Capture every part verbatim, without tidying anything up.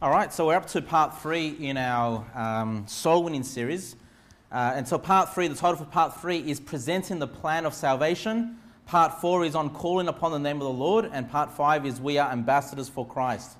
All right, so we're up to part three in our um, soul winning series. Uh, and so part three, the title for part three is Presenting the Plan of Salvation. Part four is on calling upon the name of the Lord. And part five is We are ambassadors for Christ.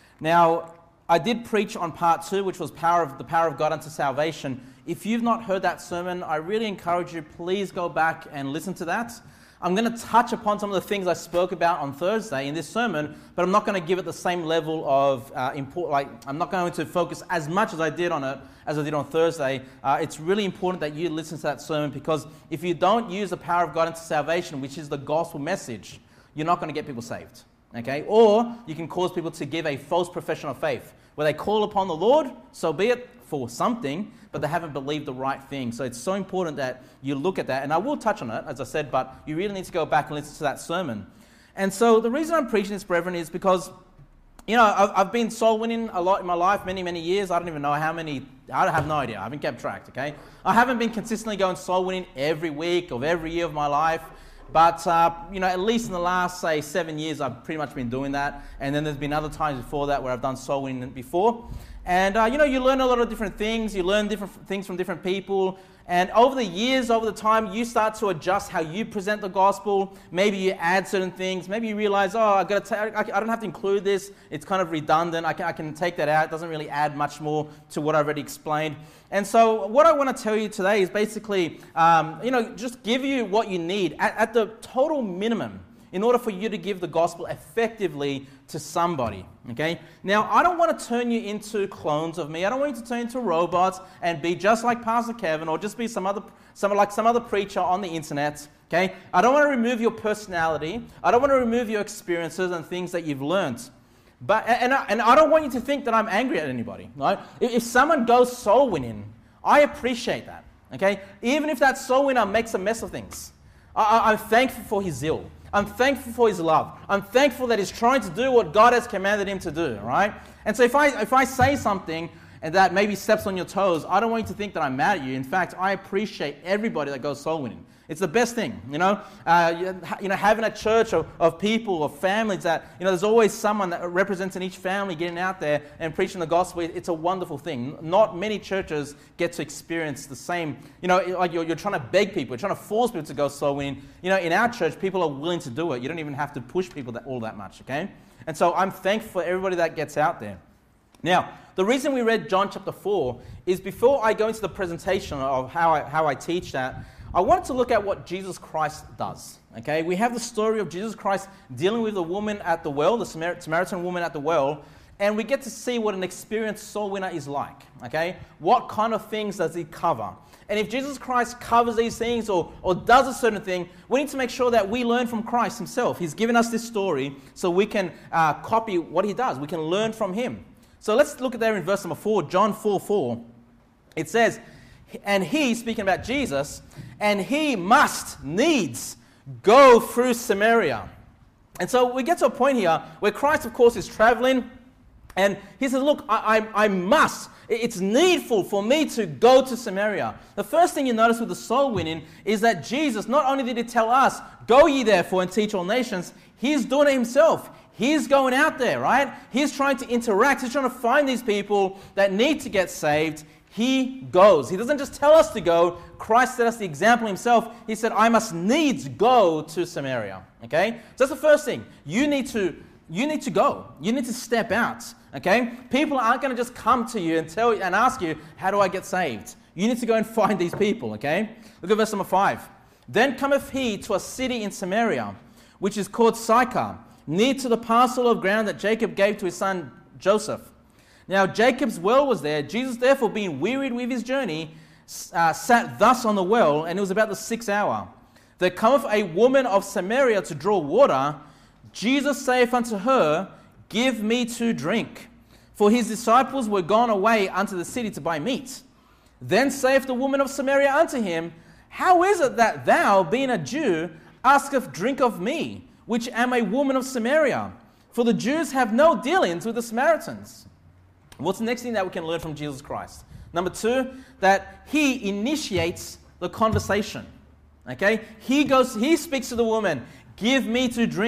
Now, I did preach on part two, which was power of the power of God unto salvation. If you've not heard that sermon, I really encourage you, please go back and listen to that. I'm going to touch upon some of the things I spoke about on Thursday in this sermon, but I'm not going to give it the same level of uh, import. Like I'm not going to focus as much as I did on it as I did on Thursday. Uh, it's really important that you listen to that sermon, because if you don't use the power of God into salvation, which is the gospel message, you're not going to get people saved. Okay? Or you can cause people to give a false profession of faith, where they call upon the Lord, so be it, for something, but they haven't believed the right thing. So it's so important that you look at that. And I will touch on it, as I said, but you really need to go back and listen to that sermon. And so the reason I'm preaching this, brethren, is because, you know, I've, I've been soul winning a lot in my life, many, many years. I don't even know how many, I have no idea. I haven't kept track, okay? I haven't been consistently going soul winning every week of every year of my life. But, uh, you know, at least in the last, say, seven years, I've pretty much been doing that. And then there's been other times before that where I've done soul winning before. And, uh, you know, you learn a lot of different things. You learn different things from different people. And over the years, over the time, you start to adjust how you present the gospel. Maybe you add certain things. Maybe you realize, oh, I've got to ta- I don't have to include this. It's kind of redundant. I can, I can take that out. It doesn't really add much more to what I've already explained. And so what I want to tell you today is basically, um, you know, just give you what you need at, at the total minimum in order for you to give the gospel effectively to somebody, okay? Now, I don't want to turn you into clones of me. I don't want you to turn into robots and be just like Pastor Kevin or just be some other, some like some other preacher on the internet, okay? I don't want to remove your personality. I don't want to remove your experiences and things that you've learned. But and I, and I don't want you to think that I'm angry at anybody, right? If, if someone goes soul winning, I appreciate that, okay? Even if that soul winner makes a mess of things, I, I, I'm thankful for his zeal. I'm thankful for his love. I'm thankful that he's trying to do what God has commanded him to do, right? And so if I if I say something and that maybe steps on your toes, I don't want you to think that I'm mad at you. In fact, I appreciate everybody that goes soul winning. It's the best thing, you know. Uh, you, you know, having a church of, of people, of families that, you know, there's always someone that represents in each family getting out there and preaching the gospel. It's a wonderful thing. Not many churches get to experience the same, you know, like you're, you're trying to beg people, you're trying to force people to go soul winning. You know, in our church, people are willing to do it. You don't even have to push people that, all that much, okay? And so I'm thankful for everybody that gets out there. Now, the reason we read John chapter four is before I go into the presentation of how I, how I teach that, I wanted to look at what Jesus Christ does, okay? We have the story of Jesus Christ dealing with the woman at the well, the Samaritan woman at the well, and we get to see what an experienced soul winner is like, okay? What kind of things does he cover? And if Jesus Christ covers these things or, or does a certain thing, we need to make sure that we learn from Christ himself. He's given us this story so we can uh, copy what he does. We can learn from him. So let's look at there in verse number four, John four four. It says, and he, speaking about Jesus, and he must needs go through Samaria. And so we get to a point here where Christ, of course, is traveling, and he says, look, I, I, I must. It's needful for me to go to Samaria. The first thing you notice with the soul winning is that Jesus, not only did he tell us, go ye therefore and teach all nations, he's doing it himself. He's going out there, right? He's trying to interact. He's trying to find these people that need to get saved. He goes. He doesn't just tell us to go. Christ set us the example himself. He said, I must needs go to Samaria. Okay? So that's the first thing. You need to, you need to go. You need to step out. Okay? People aren't going to just come to you and tell you and ask you, how do I get saved? You need to go and find these people. Okay? Look at verse number five. Then cometh he to a city in Samaria, which is called Sychar, near to the parcel of ground that Jacob gave to his son Joseph. Now Jacob's well was there. Jesus, therefore, being wearied with his journey, uh, sat thus on the well, and it was about the sixth hour. There cometh a woman of Samaria to draw water. Jesus saith unto her, give me to drink. For his disciples were gone away unto the city to buy meat. Then saith the woman of Samaria unto him, how is it that thou, being a Jew, askest drink of me, which am a woman of Samaria? For the Jews have no dealings with the Samaritans. What's the next thing that we can learn from Jesus Christ? Number two, that he initiates the conversation. Okay? He goes, he speaks to the woman, give me to drink.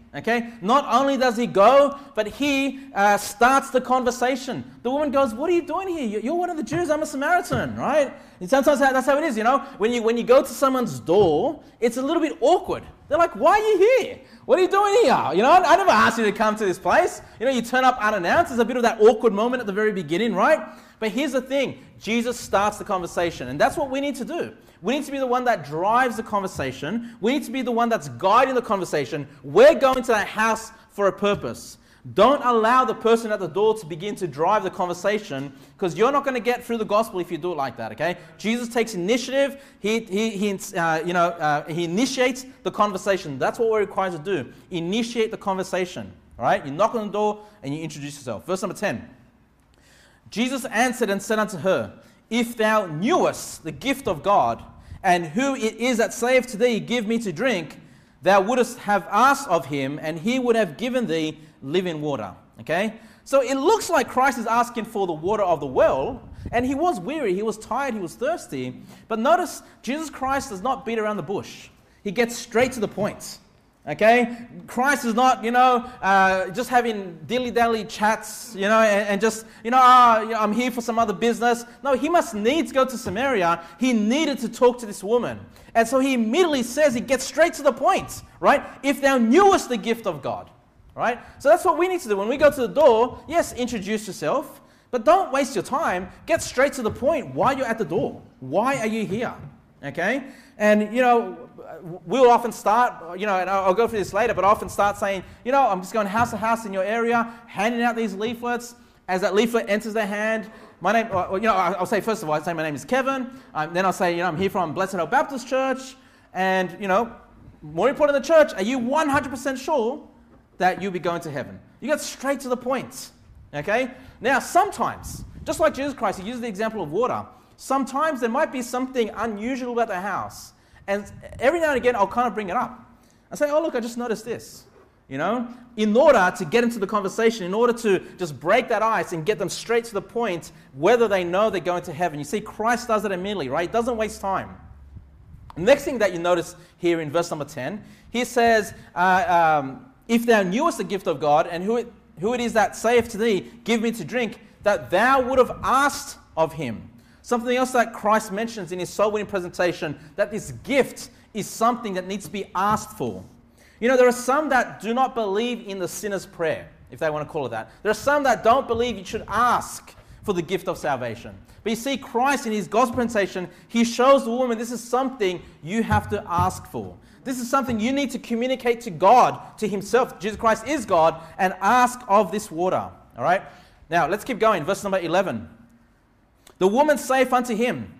Okay, not only does he go, but he uh, starts the conversation. The woman goes, "What are you doing here? You're one of the Jews. I'm a Samaritan," right? And sometimes that's how it is, you know. When you when you go to someone's door, it's a little bit awkward. They're like, "Why are you here? What are you doing here?" You know, I never asked you to come to this place. You know, you turn up unannounced. There's a bit of that awkward moment at the very beginning, right? But here's the thing: Jesus starts the conversation, and that's what we need to do. We need to be the one that drives the conversation. We need to be the one that's guiding the conversation. We're going to that house for a purpose. Don't allow the person at the door to begin to drive the conversation, because you're not going to get through the gospel if you do it like that, okay? Jesus takes initiative. He, he, he, uh, you know, uh, he initiates the conversation. That's what we're required to do. Initiate the conversation, all right? You knock on the door and you introduce yourself. Verse number ten. Jesus answered and said unto her, "If thou knewest the gift of God, and who it is that saith to thee, Give me to drink, thou wouldest have asked of him, and he would have given thee living water." Okay? So it looks like Christ is asking for the water of the well, and he was weary, he was tired, he was thirsty. But notice, Jesus Christ does not beat around the bush. He gets straight to the point. Okay? Christ is not, you know, uh, just having dilly-dally chats, you know, and, and just, you know, oh, you know, I'm here for some other business. No, he must needs go to Samaria. He needed to talk to this woman. And so he immediately says, he gets straight to the point, right? If thou knewest the gift of God, right? So that's what we need to do. When we go to the door, yes, introduce yourself, but don't waste your time. Get straight to the point while you're at the door. Why are you here? Okay? And, you know, we'll often start, you know, and I'll go through this later, but I often start saying, you know, I'm just going house to house in your area, handing out these leaflets. As that leaflet enters their hand, my name, or, you know, I'll say, first of all, I'll say my name is Kevin. Um, then I'll say, you know, I'm here from Blessed Hope Baptist Church. And, you know, more important than the church, are you one hundred percent sure that you'll be going to heaven? You get straight to the point. Okay? Now, sometimes, just like Jesus Christ, he uses the example of water. Sometimes there might be something unusual about the house. And every now and again, I'll kind of bring it up. I say, oh, look, I just noticed this. You know, in order to get into the conversation, in order to just break that ice and get them straight to the point, whether they know they're going to heaven. You see, Christ does it immediately, right? He doesn't waste time. The next thing that you notice here in verse number ten, he says, uh, um, if thou knewest the gift of God, and who it, who it is that saith to thee, Give me to drink, that thou would have asked of him. Something else that Christ mentions in his soul winning presentation, that this gift is something that needs to be asked for. You know, there are some that do not believe in the sinner's prayer, if they want to call it that. There are some that don't believe you should ask for the gift of salvation. But you see, Christ in his gospel presentation, he shows the woman this is something you have to ask for. This is something you need to communicate to God, to himself. Jesus Christ is God, and ask of this water. All right? Now, let's keep going. Verse number eleven. The woman saith unto him,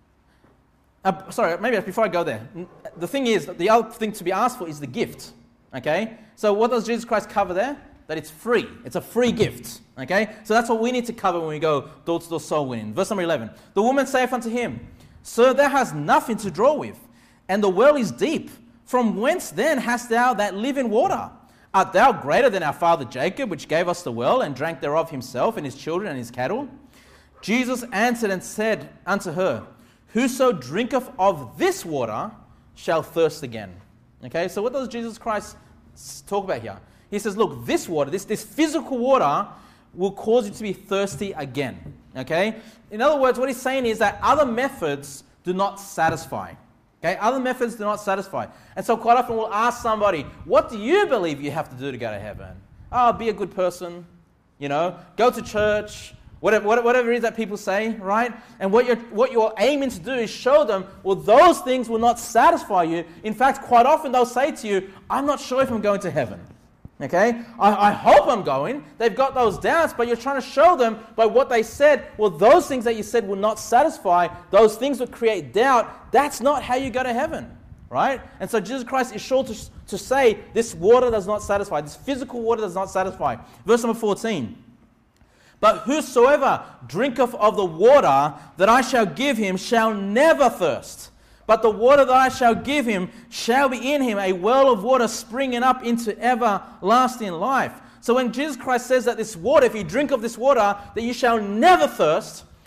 uh, sorry, maybe before I go there, the thing is, the other thing to be asked for is the gift, okay? So what does Jesus Christ cover there? That it's free. It's a free gift, okay? So that's what we need to cover when we go door-to-door soul winning. Verse number eleven. The woman saith unto him, Sir, thou hast nothing to draw with, and the well is deep. From whence then hast thou that living water? Art thou greater than our father Jacob, which gave us the well, and drank thereof himself, and his children, and his cattle? Jesus answered and said unto her, Whoso drinketh of this water shall thirst again. Okay, so what does Jesus Christ talk about here? He says, look, this water, this, this physical water will cause you to be thirsty again. Okay? In other words, what he's saying is that other methods do not satisfy. Okay? Other methods do not satisfy. And so quite often we'll ask somebody, what do you believe you have to do to go to heaven? Oh, be a good person, you know, go to church, Whatever, whatever it is that people say, right? And what you're, what you're aiming to do is show them, well, those things will not satisfy you. In fact, quite often they'll say to you, I'm not sure if I'm going to heaven. Okay? I, I hope I'm going. They've got those doubts, but you're trying to show them by what they said, well, those things that you said will not satisfy. Those things will create doubt. That's not how you go to heaven, right? And so Jesus Christ is sure to, to say, this water does not satisfy. This physical water does not satisfy. Verse number fourteen. But whosoever drinketh of the water that I shall give him shall never thirst. But the water that I shall give him shall be in him a well of water springing up into everlasting life. So when Jesus Christ says that this water, if you drink of this water, that you shall never thirst,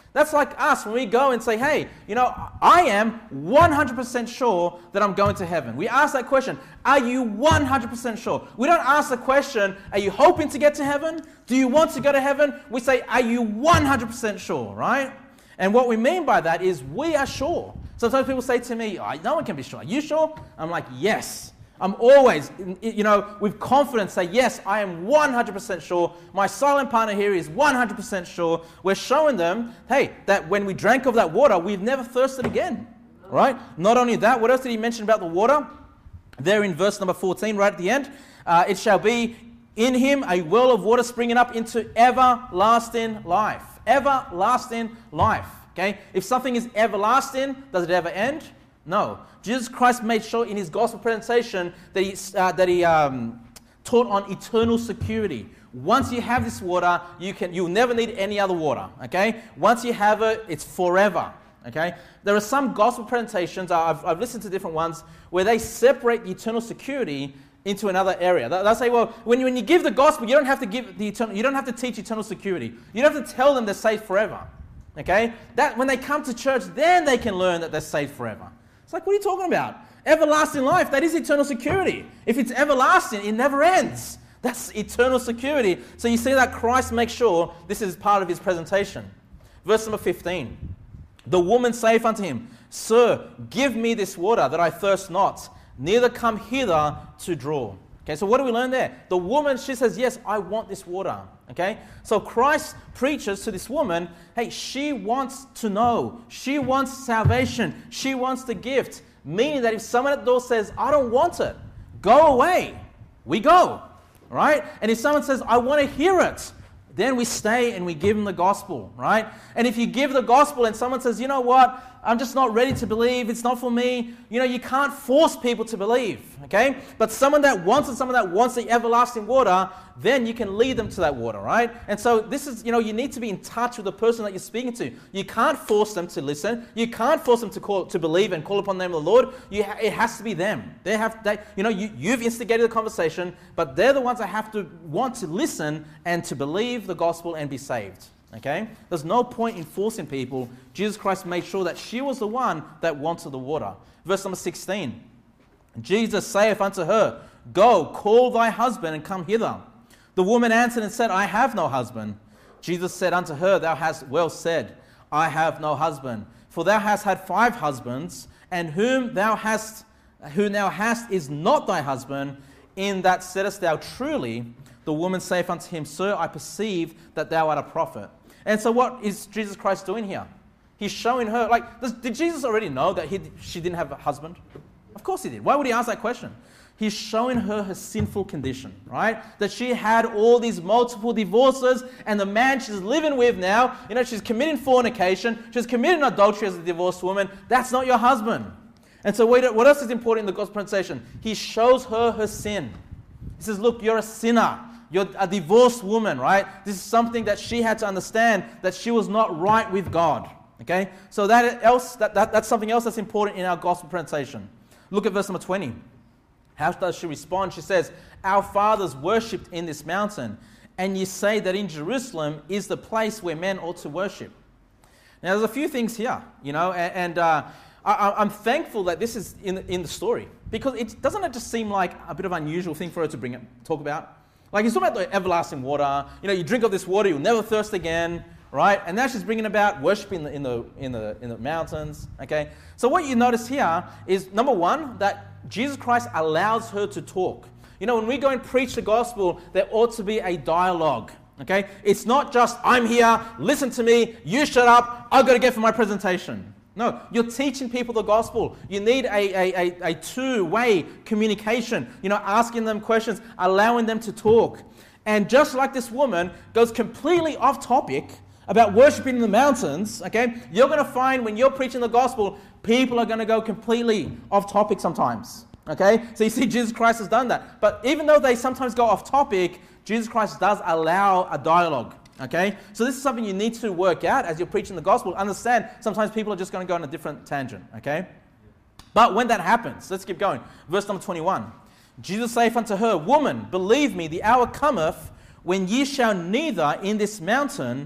That's like us when we go and say, hey, you know, I am one hundred percent sure that I'm going to heaven. We ask that question, are you one hundred percent sure? We don't ask the question, are you hoping to get to heaven? Do you want to go to heaven? We say, are you one hundred percent sure, right? And what we mean by that is we are sure. Sometimes people say to me, oh, no one can be sure. Are you sure? I'm like, yes. I'm always, you know, with confidence say, yes, I am one hundred percent sure. My silent partner here is one hundred percent sure. We're showing them, hey, that when we drank of that water, we've never thirsted again, right? Not only that, what else did he mention about the water? There in verse number fourteen, right at the end, uh, it shall be in him a well of water springing up into everlasting life. Everlasting life, okay? If something is everlasting, does it ever end? No. Jesus Christ made sure in his gospel presentation that he, uh, that he um, taught on eternal security. Once you have this water, you can, you'll never need any other water, okay? Once you have it, it's forever, okay? There are some gospel presentations, I've, I've listened to different ones, where they separate the eternal security into another area. They'll say, well, when you, when you give the gospel, you don't have to give the eternal, you don't have to teach eternal security. You don't have to tell them they're saved forever, okay? That when they come to church, then they can learn that they're saved forever. It's like, what are you talking about? Everlasting life, that is eternal security. If it's everlasting, it never ends. That's eternal security. So you see that Christ makes sure this is part of his presentation. Verse number fifteen. The woman saith unto him, Sir, give me this water that I thirst not, neither come hither to draw. Okay, so what do we learn there? The woman, she says, yes, I want this water. Okay, so Christ preaches to this woman, hey, she wants to know. She wants salvation. She wants the gift. Meaning that if someone at the door says, I don't want it, go away. We go. Right? And if someone says, I want to hear it, then we stay and we give them the gospel, right? And if you give the gospel and someone says, you know what, I'm just not ready to believe, it's not for me, you know, you can't force people to believe, okay? But someone that wants it, someone that wants the everlasting water, then you can lead them to that water, right? And so this is, you know, you need to be in touch with the person that you're speaking to. You can't force them to listen. You can't force them to call, to believe and call upon the name of the Lord. You ha- it has to be them. They have, they, you know, you, you've instigated the conversation, but they're the ones that have to want to listen and to believe the gospel and be saved. Okay? There's no point in forcing people. Jesus Christ made sure that she was the one that wanted the water. Verse number sixteen. Jesus saith unto her, Go, call thy husband and come hither. The woman answered and said, I have no husband. Jesus said unto her, Thou hast well said, I have no husband. For thou hast had five husbands, and whom thou hast, who thou hast is not thy husband. In that saidest thou truly. The woman saith unto him, Sir, I perceive that thou art a prophet. And so what is Jesus Christ doing here? He's showing her, like, does, did Jesus already know that he, she didn't have a husband? Of course he did. Why would he ask that question? He's showing her her sinful condition, right? That she had all these multiple divorces, and the man she's living with now, you know, she's committing fornication, she's committing adultery as a divorced woman. That's not your husband. And so what else is important in the gospel presentation? He shows her her sin. He says, look, you're a sinner. You're a divorced woman, right? This is something that she had to understand, that she was not right with God. Okay? So that else, that, that, that's something else that's important in our gospel presentation. Look at verse number twenty. How does she respond? She says, Our fathers worshipped in this mountain, and ye say that in Jerusalem is the place where men ought to worship. Now, there's a few things here, you know, and, and uh, I, I'm thankful that this is in, in the story, because it doesn't it just seem like a bit of an unusual thing for her to bring it, talk about? Like, he's talking about the everlasting water. You know, you drink of this water, you'll never thirst again, right? And now she's bringing about worshiping in the in the in the mountains. Okay. So what you notice here is, number one, that Jesus Christ allows her to talk. You know, when we go and preach the gospel, there ought to be a dialogue. Okay. It's not just, I'm here, listen to me, you shut up, I've got to get for my presentation. No, you're teaching people the gospel. You need a, a, a, a two-way communication, you know, asking them questions, allowing them to talk. And just like this woman goes completely off topic about worshiping in the mountains, okay, you're going to find when you're preaching the gospel, people are going to go completely off topic sometimes, okay? So you see, Jesus Christ has done that. But even though they sometimes go off topic, Jesus Christ does allow a dialogue. Okay, so this is something you need to work out as you're preaching the gospel. Understand, sometimes people are just going to go on a different tangent, okay? But when that happens, let's keep going. Verse number twenty-one. Jesus saith unto her, Woman, believe me, the hour cometh when ye shall neither in this mountain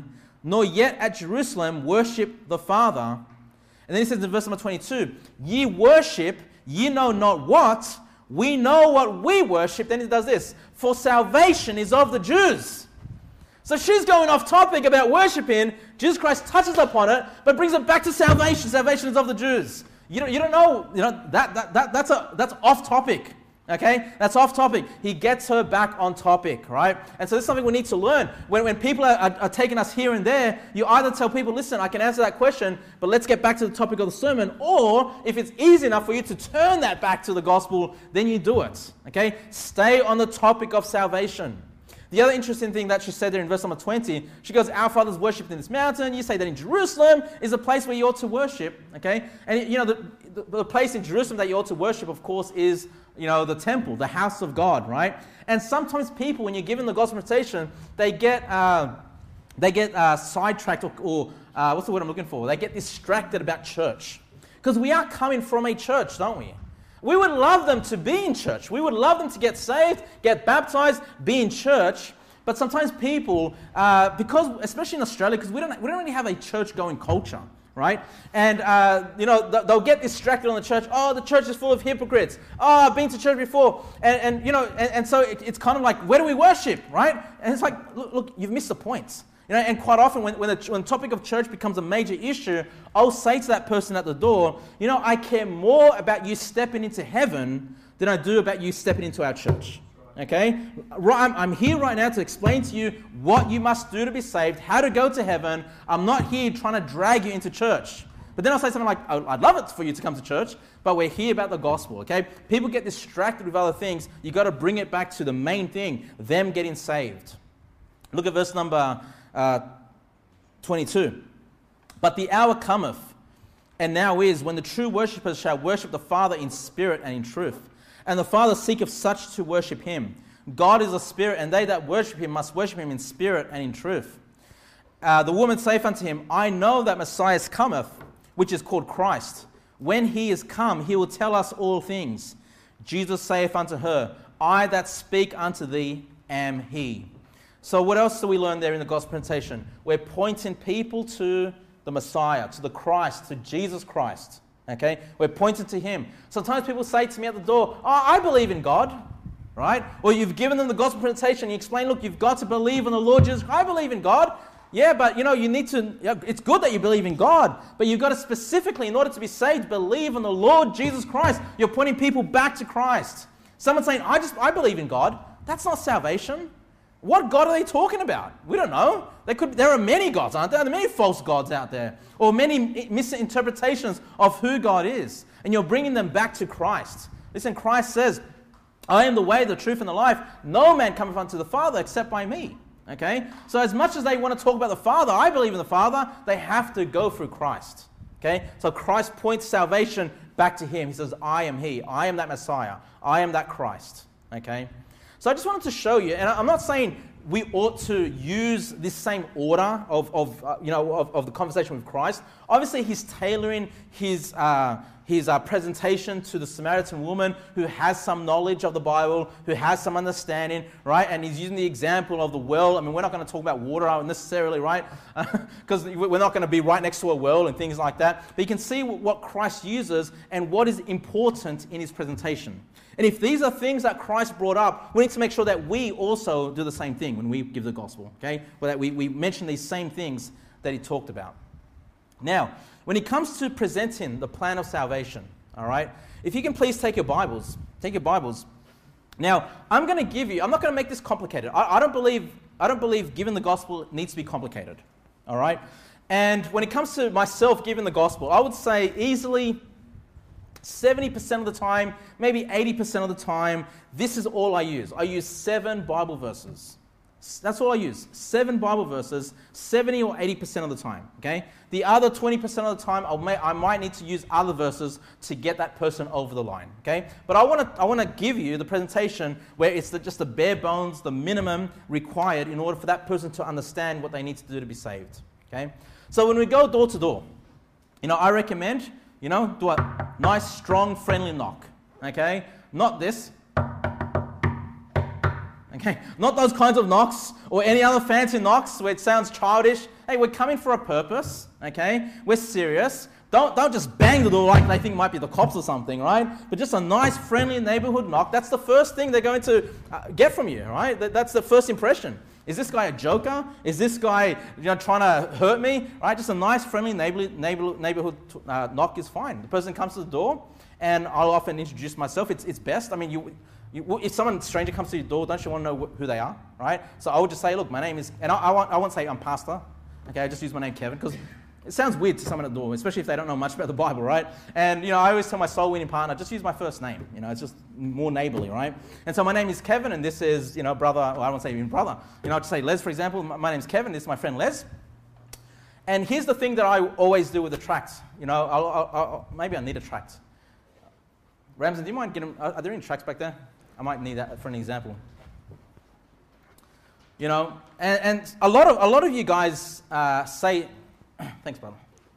nor yet at Jerusalem worship the Father. And then he says in verse number twenty-two, ye worship, ye know not what, we know what we worship. Then he does this, for salvation is of the Jews. So she's going off topic about worshiping. Jesus Christ touches upon it, but brings it back to salvation. Salvation is of the Jews. You don't, you don't know, you know that, that, that, that's, a, that's off topic. Okay, that's off topic. He gets her back on topic, right? And so this is something we need to learn. When, when people are, are, are taking us here and there, you either tell people, listen, I can answer that question, but let's get back to the topic of the sermon. Or if it's easy enough for you to turn that back to the gospel, then you do it. Okay, stay on the topic of salvation. The other interesting thing that she said there in verse number twenty, she goes, our fathers worshipped in this mountain. You say that in Jerusalem is a place where you ought to worship. Okay, and you know, the, the, the place in Jerusalem that you ought to worship, of course, is, you know, the temple, the house of God, right? And sometimes people, when you're given the gospel presentation, they get uh, they get uh, sidetracked or, or uh, what's the word I'm looking for? They get distracted about church. Because we are coming from a church, don't we? We would love them to be in church. We would love them to get saved, get baptized, be in church. But sometimes people, uh, because especially in Australia, because we don't we don't really have a church-going culture, right? And uh, you know, they'll get distracted on the church. Oh, the church is full of hypocrites. Oh, I've been to church before, and, and you know, and, and so it, it's kind of like, where do we worship, right? And it's like, look, look you've missed the point. You know, and quite often when when the, when the topic of church becomes a major issue, I'll say to that person at the door, you know, I care more about you stepping into heaven than I do about you stepping into our church. Okay? I'm, I'm here right now to explain to you what you must do to be saved, how to go to heaven. I'm not here trying to drag you into church. But then I'll say something like, I'd love it for you to come to church, but we're here about the gospel, okay? People get distracted with other things. You've got to bring it back to the main thing, them getting saved. Look at verse number uh, twenty-two. But the hour cometh, and now is, when the true worshippers shall worship the Father in spirit and in truth. And the Father seeketh such to worship him. God is a spirit, and they that worship him must worship him in spirit and in truth. Uh, the woman saith unto him, I know that Messiah cometh, which is called Christ. When he is come, he will tell us all things. Jesus saith unto her, I that speak unto thee am he. So what else do we learn there in the gospel presentation? We're pointing people to the Messiah, to the Christ, to Jesus Christ. Okay? We're pointing to him. Sometimes people say to me at the door, oh, I believe in God. Right? Or you've given them the gospel presentation, you explain, look, you've got to believe in the Lord Jesus. I believe in God. Yeah, but you know, you need to, you know, it's good that you believe in God, but you've got to specifically, in order to be saved, believe in the Lord Jesus Christ. You're pointing people back to Christ. Someone's saying, I just, I believe in God. That's not salvation. What God are they talking about? We don't know. They could, there are many gods, aren't there? There are many false gods out there, or many misinterpretations of who God is. And you're bringing them back to Christ. Listen, Christ says, I am the way, the truth, and the life. No man cometh unto the Father except by me. Okay? So as much as they want to talk about the Father, I believe in the Father, they have to go through Christ. Okay? So Christ points salvation back to him. He says, I am he. I am that Messiah. I am that Christ. Okay? So I just wanted to show you, and I'm not saying we ought to use this same order of, of uh, you know, of, of the conversation with Christ. Obviously, he's tailoring his uh, his uh, presentation to the Samaritan woman who has some knowledge of the Bible, who has some understanding, right? And he's using the example of the well. I mean, we're not going to talk about water necessarily, right? Because we're not going to be right next to a well and things like that. But you can see what Christ uses and what is important in his presentation. And if these are things that Christ brought up, we need to make sure that we also do the same thing when we give the gospel, okay? Or that we, we mention these same things that he talked about. Now, when it comes to presenting the plan of salvation, all right, if you can please take your Bibles, take your Bibles. Now, I'm going to give you, I'm not going to make this complicated. I, I don't believe, I don't believe giving the gospel needs to be complicated, all right? And when it comes to myself giving the gospel, I would say easily seventy percent of the time, maybe eighty percent of the time, this is all I use. I use seven Bible verses. That's all I use. Seven Bible verses, seventy or eighty percent of the time, okay? The other twenty percent of the time, I'll may, I might need to use other verses to get that person over the line, okay? But I want to I want to give you the presentation where it's the, just the bare bones, the minimum required in order for that person to understand what they need to do to be saved, okay? So when we go door to door, you know, I recommend, you know, do a nice, strong, friendly knock, okay? Not this. Okay, not those kinds of knocks or any other fancy knocks where it sounds childish. Hey, we're coming for a purpose, okay? We're serious. Don't, don't just bang the door like they think might be the cops or something, right? But just a nice, friendly neighborhood knock. That's the first thing they're going to uh, get from you, right? That, that's the first impression. Is this guy a joker? Is this guy, you know, trying to hurt me? Right? Just a nice, friendly neighbor, neighbor, neighborhood uh, knock is fine. The person comes to the door, and I'll often introduce myself. It's, it's best. I mean, you, you, if someone stranger comes to your door, don't you want to know wh- who they are, right? So I would just say, look, my name is, and I, I, won't, I won't say I'm pastor. Okay, I just use my name Kevin because it sounds weird to someone at the door, especially if they don't know much about the Bible, right? And, you know, I always tell my soul-winning partner, just use my first name. You know, it's just more neighborly, right? And so my name is Kevin, and this is, you know, brother, well, I won't say even brother. You know, I'll just say Les, for example. My, my name's Kevin. This is my friend Les. And here's the thing that I always do with the tracts. You know, I'll, I'll, I'll, maybe I need a tract. Ramsey, do you mind getting, are, are there any tracts back there? I might need that for an example. You know, and, and a lot of a lot of you guys uh, say, thanks, brother.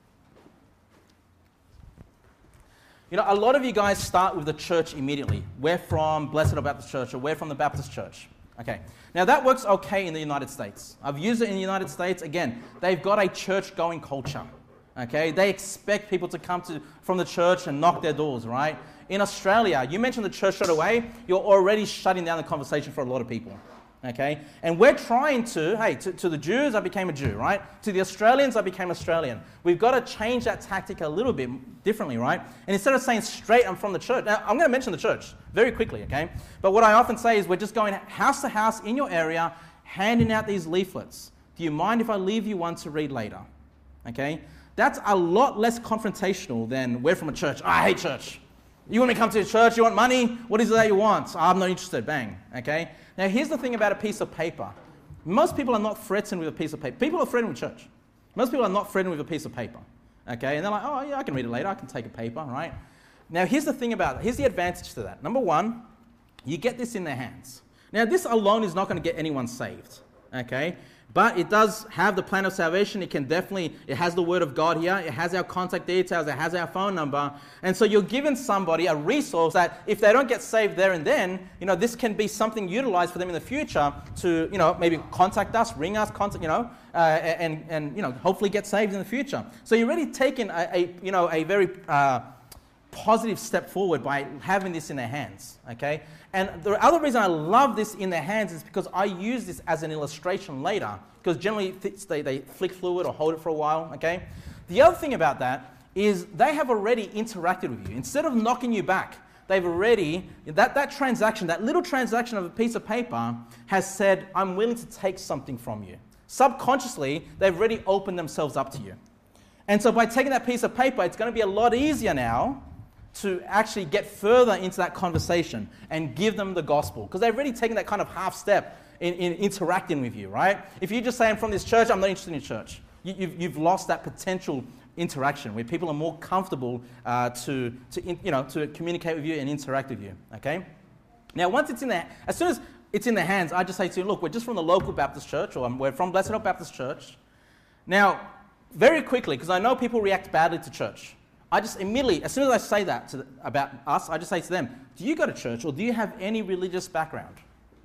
You know, a lot of you guys start with the church immediately. We're from Blessed Baptist Church, or we're from the Baptist Church. Okay. Now that works okay in the United States. I've used it in the United States. Again, they've got a church-going culture. Okay, they expect people to come to from the church and knock their doors, right? In Australia, you mention the church straight away, you're already shutting down the conversation for a lot of people. Okay, and we're trying to, hey, to, to the Jews, I became a Jew, right? To the Australians, I became Australian. We've got to change that tactic a little bit differently, right? And instead of saying straight, I'm from the church. Now, I'm going to mention the church very quickly, okay? But what I often say is we're just going house to house in your area, handing out these leaflets. Do you mind if I leave you one to read later? Okay? That's a lot less confrontational than we're from a church. Oh, I hate church. You want me to come to your church? You want money? What is it that you want? Oh, I'm not interested. Bang. Okay? Now, here's the thing about a piece of paper. Most people are not threatened with a piece of paper. People are threatened with church. Most people are not threatened with a piece of paper. Okay? And they're like, oh, yeah, I can read it later. I can take a paper, right? Now, here's the thing about it. Here's the advantage to that. Number one, you get this in their hands. Now, this alone is not going to get anyone saved. Okay? But it does have the plan of salvation. It can definitely, it has the word of God here. It has our contact details. It has our phone number. And so you're giving somebody a resource that if they don't get saved there and then, you know, this can be something utilized for them in the future to, you know, maybe contact us, ring us, contact, you know, uh, and, and, you know, hopefully get saved in the future. So you're really taking a, a you know, a very uh, positive step forward by having this in their hands, okay? And the other reason I love this in their hands is because I use this as an illustration later, because generally they, they flick through it or hold it for a while, okay? The other thing about that is they have already interacted with you. Instead of knocking you back, they've already, that, that transaction, that little transaction of a piece of paper has said, I'm willing to take something from you. Subconsciously, they've already opened themselves up to you. And so by taking that piece of paper, it's going to be a lot easier now to actually get further into that conversation and give them the gospel. Because they've already taken that kind of half step in, in interacting with you, right? If you just say, I'm from this church, I'm not interested in church. You, you've, you've lost that potential interaction where people are more comfortable uh, to, to, in, you know, to communicate with you and interact with you, okay? Now, once it's in there, as soon as it's in their hands, I just say to you, look, we're just from the local Baptist church, or we're from Blessed Hope Baptist Church. Now, very quickly, because I know people react badly to church, I just immediately, as soon as I say that to the, about us, I just say to them, do you go to church or do you have any religious background?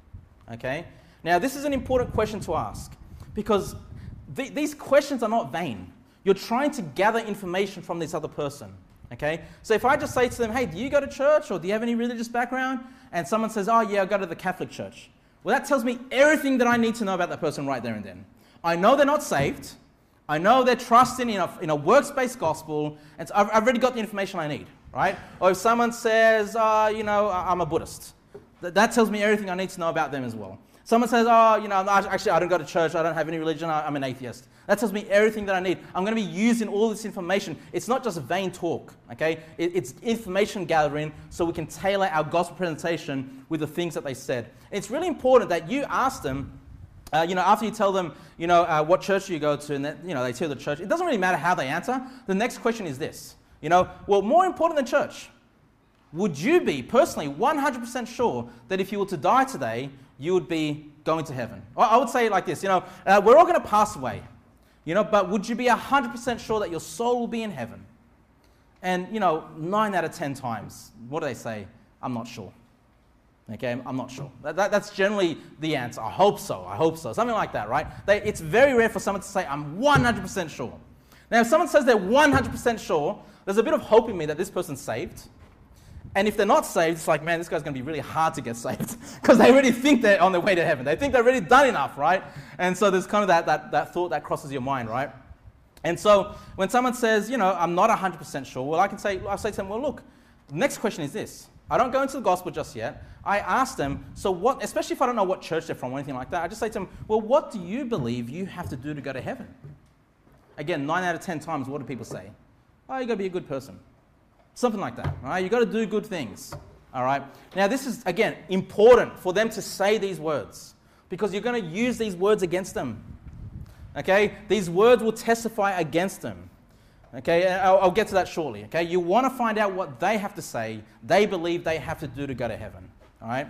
Okay? Now, this is an important question to ask because th- these questions are not vain. You're trying to gather information from this other person. Okay? So if I just say to them, hey, do you go to church or do you have any religious background? And someone says, oh, yeah, I go to the Catholic Church. Well, that tells me everything that I need to know about that person right there and then. I know they're not saved. I know they're trusting in a, in a works-based gospel, and so I've, I've already got the information I need, right? Or if someone says, uh, you know, I'm a Buddhist, th- that tells me everything I need to know about them as well. Someone says, oh, you know, actually I don't go to church, I don't have any religion, I'm an atheist. That tells me everything that I need. I'm going to be using all this information. It's not just vain talk, okay? It, it's information gathering so we can tailor our gospel presentation with the things that they said. It's really important that you ask them, Uh, you know, after you tell them, you know, uh, what church do you go to, and that, you know, they tell the church, it doesn't really matter how they answer. The next question is this, you know, well, more important than church, would you be personally one hundred percent sure that if you were to die today, you would be going to heaven? I would say it like this, you know, uh, we're all going to pass away, you know, but would you be one hundred percent sure that your soul will be in heaven? And, you know, nine out of ten times, what do they say? I'm not sure. Okay, I'm not sure. That, that, that's generally the answer. I hope so. I hope so. Something like that, right? They, it's very rare for someone to say, I'm one hundred percent sure. Now, if someone says they're one hundred percent sure, there's a bit of hope in me that this person's saved. And if they're not saved, it's like, man, this guy's going to be really hard to get saved because they already think they're on their way to heaven. They think they've already done enough, right? And so there's kind of that, that, that thought that crosses your mind, right? And so when someone says, you know, I'm not one hundred percent sure, well, I can say, I'll say to them, well, look, the next question is this. I don't go into the gospel just yet. I ask them, so what, especially if I don't know what church they're from or anything like that, I just say to them, well, what do you believe you have to do to go to heaven? Again, nine out of ten times, what do people say? Oh, you got to be a good person. Something like that, right? You got to do good things, all right? Now, this is, again, important for them to say these words because you're going to use these words against them, okay? These words will testify against them. Okay, I'll, I'll get to that shortly. Okay, you want to find out what they have to say, they believe they have to do to go to heaven. All right.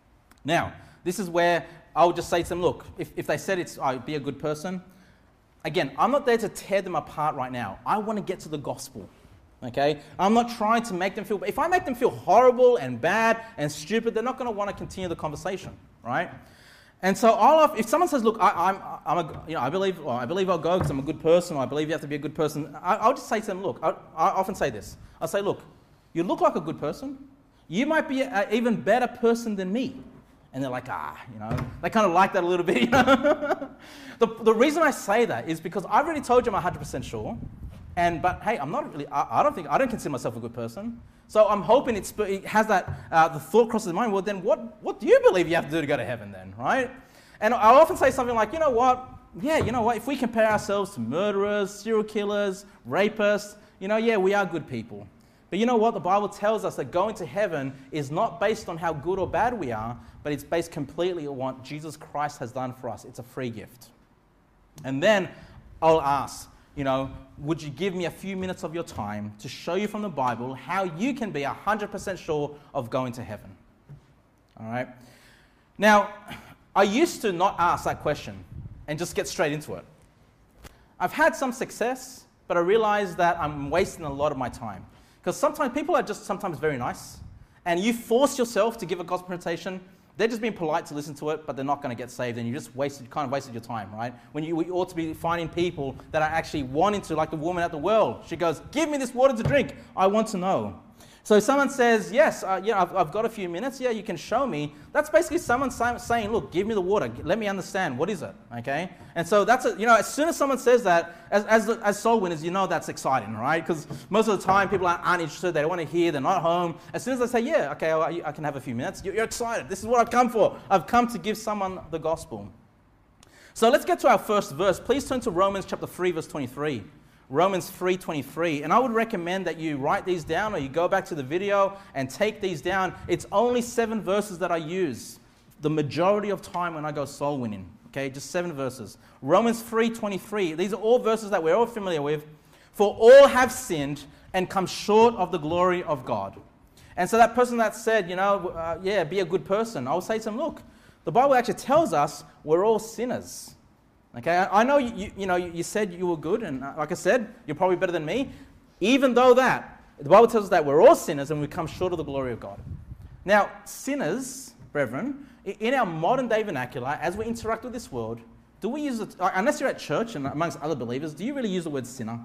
Now, this is where I'll just say to them, look, if, if they said it's, oh, be a good person, again, I'm not there to tear them apart right now. I want to get to the gospel. Okay, I'm not trying to make them feel. If I make them feel horrible and bad and stupid, they're not going to want to continue the conversation, right? And so, I'll, if someone says, "Look, I, I'm, I'm a, you know, I believe, well, I believe I'll go because I'm a good person, or I believe you have to be a good person," I, I'll just say to them, "Look," I, I often say this. I'll say, "Look, you look like a good person. You might be an even better person than me." And they're like, "Ah, you know," they kind of like that a little bit. You know? the the reason I say that is because I've already told you I'm one hundred percent sure, and but hey, I'm not really. I, I don't think I don't consider myself a good person. So I'm hoping it's, it has that, uh, the thought crosses the mind, well then what, what do you believe you have to do to go to heaven then, right? And I often say something like, you know what, yeah, you know what, if we compare ourselves to murderers, serial killers, rapists, you know, yeah, we are good people. But you know what, the Bible tells us that going to heaven is not based on how good or bad we are, but it's based completely on what Jesus Christ has done for us. It's a free gift. And then I'll ask, you know, would you give me a few minutes of your time to show you from the Bible how you can be one hundred percent sure of going to heaven? All right. Now, I used to not ask that question and just get straight into it. I've had some success, but I realize that I'm wasting a lot of my time. Because sometimes people are just sometimes very nice, and you force yourself to give a gospel presentation. They're just being polite to listen to it, but they're not going to get saved, and you just wasted, kind of wasted your time, right? When you, we ought to be finding people that are actually wanting to, like the woman at the well. She goes, "Give me this water to drink. I want to know." So if someone says, "Yes, uh, yeah, I've, I've got a few minutes. Yeah, you can show me." That's basically someone saying, "Look, give me the water. Let me understand. What is it?" Okay? And so that's, a, you know, as soon as someone says that, as as, as soul winners, you know that's exciting, right? Because most of the time people aren't, aren't interested. They don't want to hear. They're not home. As soon as they say, "Yeah, okay, I, I can have a few minutes," you're, you're excited. This is what I've come for. I've come to give someone the gospel. So let's get to our first verse. Please turn to Romans chapter three, verse twenty-three. Romans three twenty-three, and I would recommend that you write these down or you go back to the video and take these down. It's only seven verses that I use the majority of time when I go soul winning, okay, just seven verses. Romans three twenty-three, these are all verses that we're all familiar with. "For all have sinned and come short of the glory of God." And so that person that said, you know, uh, yeah, be a good person, I will say to them, look, the Bible actually tells us we're all sinners. Okay, I know you, you, you know you said you were good, and like I said, you're probably better than me. Even though that, the Bible tells us that we're all sinners and we come short of the glory of God. Now, sinners, brethren, in our modern day vernacular, as we interact with this world, do we use it, unless you're at church and amongst other believers, do you really use the word sinner?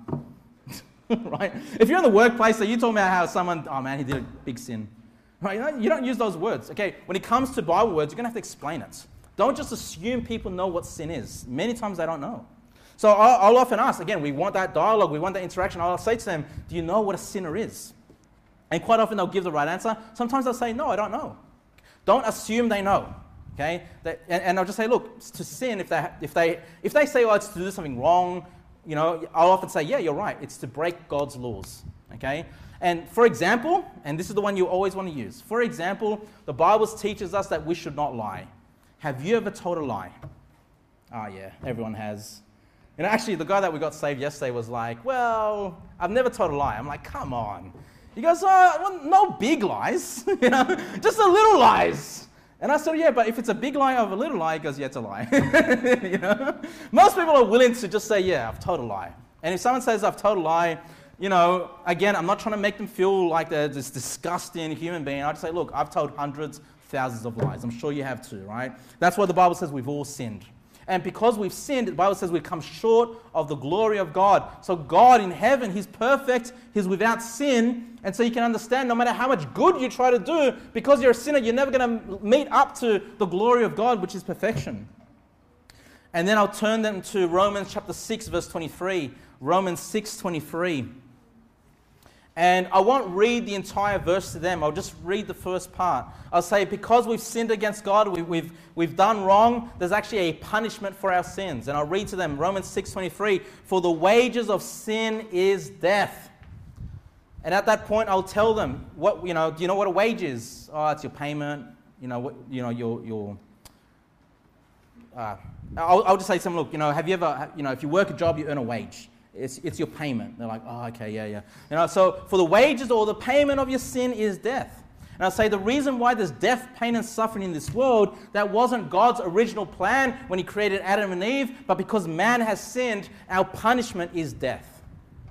Right? If you're in the workplace, so you're talking about how someone, oh man, he did a big sin. Right? You don't, you don't use those words. Okay, when it comes to Bible words, you're going to have to explain it. Don't just assume people know what sin is. Many times they don't know. So I'll, I'll often ask, again, we want that dialogue, we want that interaction. I'll say to them, do you know what a sinner is? And quite often they'll give the right answer. Sometimes they'll say, no, I don't know. Don't assume they know. Okay? They, and, and I'll just say, look, to sin, if they, if they, if they say, oh, it's to do something wrong, you know, I'll often say, yeah, you're right. It's to break God's laws. Okay? And for example, and this is the one you always want to use. For example, the Bible teaches us that we should not lie. Have you ever told a lie? Oh, yeah, everyone has. You know, actually, the guy that we got saved yesterday was like, well, I've never told a lie. I'm like, come on. He goes, oh, well, no big lies, you know, just a little lies. And I said, yeah, but if it's a big lie of a little lie, he goes, yeah, it's a lie. You know? Most people are willing to just say, yeah, I've told a lie. And if someone says, I've told a lie, you know, again, I'm not trying to make them feel like they're this disgusting human being. I just say, look, I've told hundreds, thousands of lies. I'm sure you have too, right? That's why the Bible says we've all sinned. And because we've sinned, the Bible says we've come short of the glory of God. So God in heaven, He's perfect, He's without sin. And so you can understand no matter how much good you try to do, because you're a sinner, you're never going to meet up to the glory of God, which is perfection. And then I'll turn them to Romans chapter six, verse twenty-three. Romans six, twenty-three. And I won't read the entire verse to them. I'll just read the first part. I'll say, because we've sinned against God, we, we've, we've done wrong, there's actually a punishment for our sins. And I'll read to them Romans six twenty-three. For the wages of sin is death. And at that point, I'll tell them, what you know, do you know what a wage is? Oh, it's your payment. You know, what, you know, your... your uh, I'll, I'll just say to them, look, you know, have you ever, you know, if you work a job, you earn a wage. It's, it's your payment. They're like, oh, okay, yeah, yeah. You know, so for the wages or the payment of your sin is death. And I'll say the reason why there's death, pain, and suffering in this world, that wasn't God's original plan when He created Adam and Eve, but because man has sinned, our punishment is death.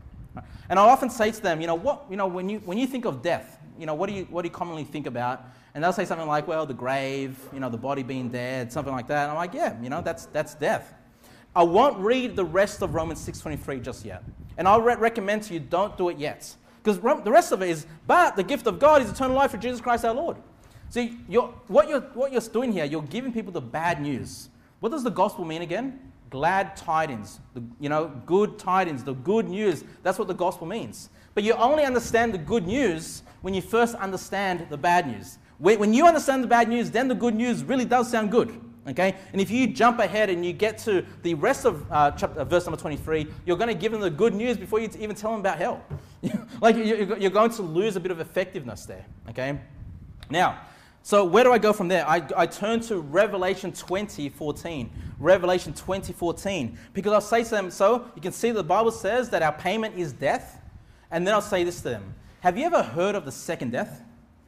And I'll often say to them, you know, what, you know, when you when you think of death, you know, what do you what do you commonly think about? And they'll say something like, well, the grave, you know, the body being dead, something like that. And I'm like, yeah, you know, that's that's death. I won't read the rest of Romans six twenty-three just yet. And I'll re- recommend to you, don't do it yet. Because the rest of it is, but the gift of God is eternal life through Jesus Christ our Lord. See, you're, what, you're, what you're doing here, you're giving people the bad news. What does the gospel mean again? Glad tidings. The, you know, good tidings, the good news. That's what the gospel means. But you only understand the good news when you first understand the bad news. When you understand the bad news, then the good news really does sound good. Okay, and if you jump ahead and you get to the rest of uh, chapter, verse number twenty-three, you're going to give them the good news before you even tell them about hell. Like you're going to lose a bit of effectiveness there. Okay, now, so where do I go from there? I, I turn to Revelation twenty fourteen. Revelation twenty fourteen, because I'll say to them, so you can see the Bible says that our payment is death, and then I'll say this to them: have you ever heard of the second death?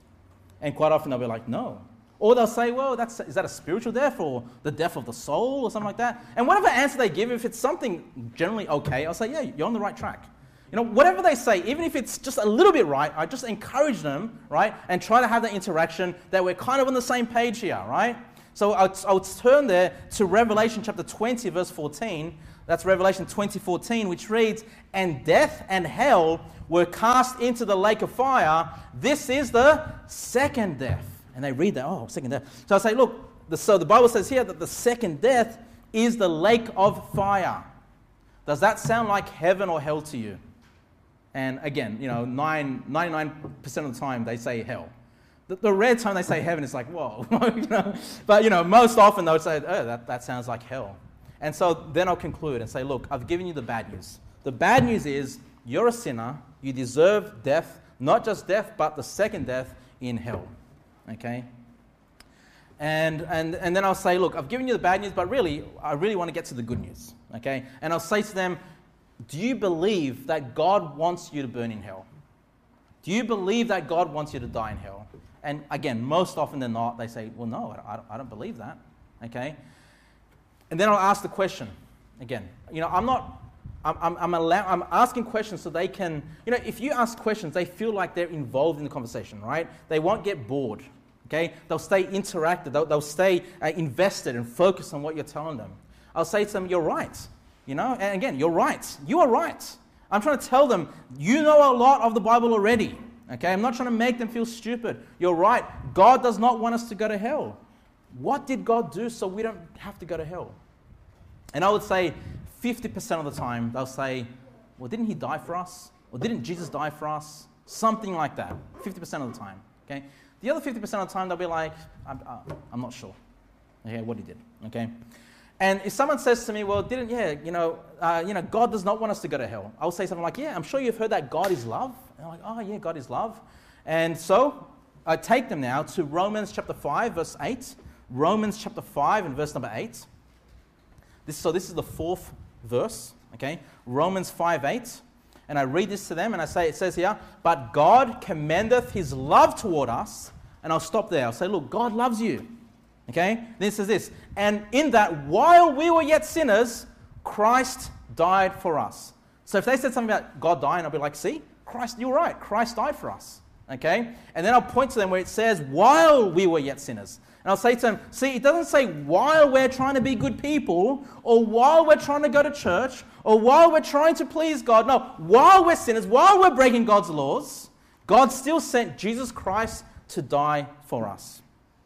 And quite often they'll be like, no. Or they'll say, well, that's, is that a spiritual death or the death of the soul or something like that? And whatever answer they give, if it's something generally okay, I'll say, yeah, you're on the right track. You know, whatever they say, even if it's just a little bit right, I just encourage them, right, and try to have that interaction that we're kind of on the same page here, right? So I'll, I'll turn there to Revelation chapter twenty, verse fourteen. That's Revelation twenty fourteen, which reads, and death and hell were cast into the lake of fire. This is the second death. And they read that, oh, second death. So I say, look, the, so the Bible says here that the second death is the lake of fire. Does that sound like heaven or hell to you? And again, you know, nine, ninety-nine percent of the time they say hell. The, the rare time they say heaven is like, whoa. you know? But, you know, most often they would say, oh, that, that sounds like hell. And so then I'll conclude and say, look, I've given you the bad news. The bad news is you're a sinner. You deserve death, not just death, but the second death in hell. Okay, and and and then I'll say, look, I've given you the bad news, but really, I really want to get to the good news. Okay, and I'll say to them, do you believe that God wants you to burn in hell? Do you believe that God wants you to die in hell? And again, most often than not, they say, well, no, I don't, I don't believe that. Okay, and then I'll ask the question again. You know, I'm not. I'm, I'm, I'm, allow, I'm asking questions so they can, you know, if you ask questions, they feel like they're involved in the conversation, right? They won't get bored, okay? They'll stay interactive. They'll, they'll stay uh, invested and focused on what you're telling them. I'll say to them, you're right, you know? And again, you're right. You are right. I'm trying to tell them, you know a lot of the Bible already, okay? I'm not trying to make them feel stupid. You're right. God does not want us to go to hell. What did God do so we don't have to go to hell? And I would say, fifty percent of the time, they'll say, well, didn't He die for us? Or didn't Jesus die for us? Something like that, fifty percent of the time, okay? The other fifty percent of the time, they'll be like, I'm, uh, I'm not sure, okay, what He did, okay? And if someone says to me, well, didn't, yeah, you know, uh, you know, God does not want us to go to hell. I'll say something like, yeah, I'm sure you've heard that God is love. And I'm like, oh, yeah, God is love. And so I take them now to Romans chapter five, verse eight. Romans chapter five and verse number eight. This, so this is the fourth verse, okay? Romans five eight. And I read this to them and I say, it says here, but God commendeth His love toward us. And I'll stop there. I'll say, look, God loves you, okay? Then it says this, and in that while we were yet sinners, Christ died for us. So if they said something about God dying, I'll be like, see, Christ, you're right. Christ died for us, Okay? And then I'll point to them where it says, while we were yet sinners. And I'll say to them, see, it doesn't say while we're trying to be good people, or while we're trying to go to church, or while we're trying to please God. No, while we're sinners, while we're breaking God's laws, God still sent Jesus Christ to die for us.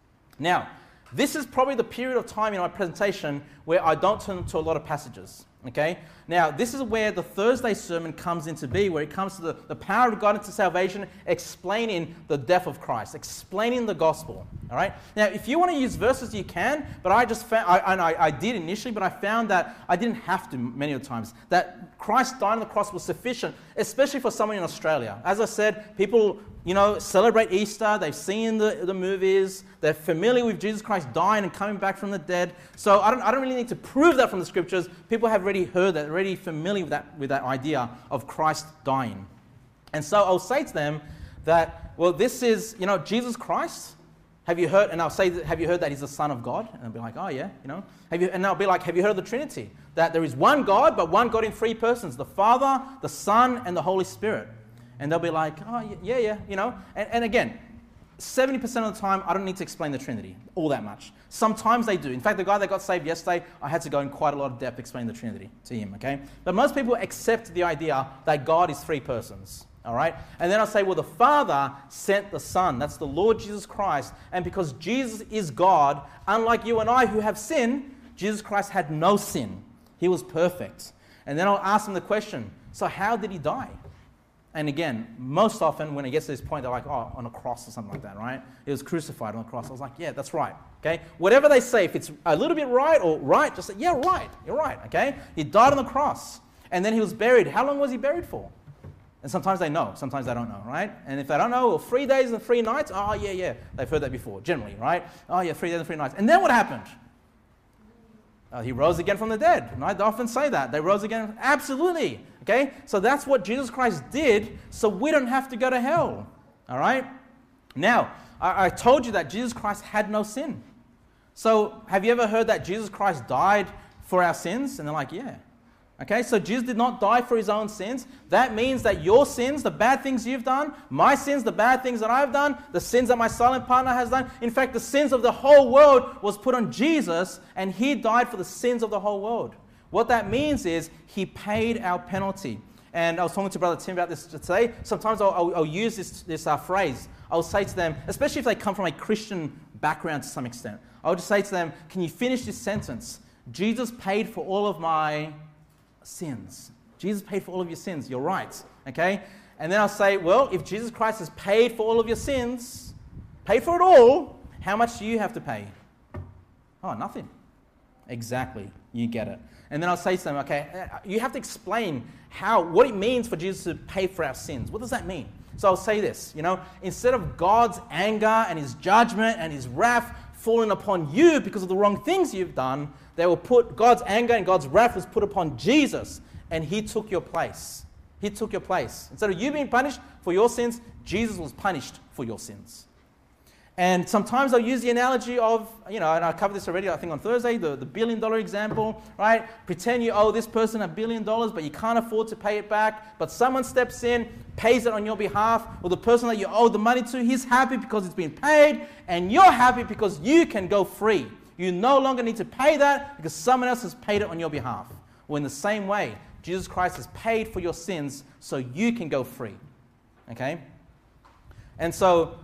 Now, this is probably the period of time in my presentation where I don't turn to a lot of passages. Okay? Now, this is where the Thursday sermon comes into be, where it comes to the, the power of God into salvation, explaining the death of Christ, explaining the gospel. All right? Now, if you want to use verses, you can, but I just found, I, and I, I did initially, but I found that I didn't have to many of the times, that Christ dying on the cross was sufficient, especially for someone in Australia. As I said, people, you know, celebrate Easter, they've seen the, the movies, they're familiar with Jesus Christ dying and coming back from the dead. So I don't, I don't really need to prove that from the scriptures. People have already heard that, already familiar with that, with that idea of Christ dying. And so I'll say to them that, well, this is, you know, Jesus Christ. Have you heard, and I'll say, have you heard that he's the Son of God? And they'll be like, oh yeah, you know. Have you, and I'll be like, have you heard of the Trinity? That there is one God, but one God in three persons, the Father, the Son, and the Holy Spirit. And they'll be like, oh yeah, yeah, you know. And, and again, seventy percent of the time, I don't need to explain the Trinity all that much. Sometimes they do. In fact, the guy that got saved yesterday, I had to go in quite a lot of depth explaining the Trinity to him, okay? But most people accept the idea that God is three persons, all right? And then I'll say, well, the Father sent the Son. That's the Lord Jesus Christ. And because Jesus is God, unlike you and I who have sinned, Jesus Christ had no sin. He was perfect. And then I'll ask them the question, so how did he die? And again, most often when it gets to this point, they're like, oh, on a cross or something like that, right? He was crucified on a cross. I was like, yeah, that's right, okay? Whatever they say, if it's a little bit right or right, just say, yeah, right, you're right, okay? He died on the cross, and then he was buried. How long was he buried for? And sometimes they know, sometimes they don't know, right? And if they don't know, well, three days and three nights, oh, yeah, yeah, they've heard that before, generally, right? Oh, yeah, three days and three nights. And then what happened? Uh, he rose again from the dead. Right? They often say that. They rose again. Absolutely. Okay? So that's what Jesus Christ did, so we don't have to go to hell. All right? Now, I, I told you that Jesus Christ had no sin. So have you ever heard that Jesus Christ died for our sins? And they're like, yeah. Okay, so Jesus did not die for his own sins. That means that your sins, the bad things you've done, my sins, the bad things that I've done, the sins that my silent partner has done, in fact, the sins of the whole world was put on Jesus, and he died for the sins of the whole world. What that means is he paid our penalty. And I was talking to Brother Tim about this today. Sometimes I'll, I'll, I'll use this, this uh, phrase. I'll say to them, especially if they come from a Christian background to some extent, I'll just say to them, can you finish this sentence? Jesus paid for all of my sins. Jesus paid for all of your sins. You're right. Okay? And then I'll say, well, if Jesus Christ has paid for all of your sins, paid for it all, how much do you have to pay? Oh, nothing. Exactly. You get it. And then I'll say to them, okay, you have to explain how, what it means for Jesus to pay for our sins. What does that mean? So I'll say this, you know, instead of God's anger and his judgment and his wrath falling upon you because of the wrong things you've done, they will put God's anger and God's wrath was put upon Jesus, and he took your place. He took your place. Instead of you being punished for your sins, Jesus was punished for your sins. And sometimes I'll use the analogy of, you know, and I covered this already, I think on Thursday, the, the billion dollar example, right? Pretend you owe this person a billion dollars, but you can't afford to pay it back, but someone steps in, pays it on your behalf, or the person that you owe the money to, he's happy because it's been paid, and you're happy because you can go free. You no longer need to pay that because someone else has paid it on your behalf. Well, in the same way, Jesus Christ has paid for your sins so you can go free. Okay? And so,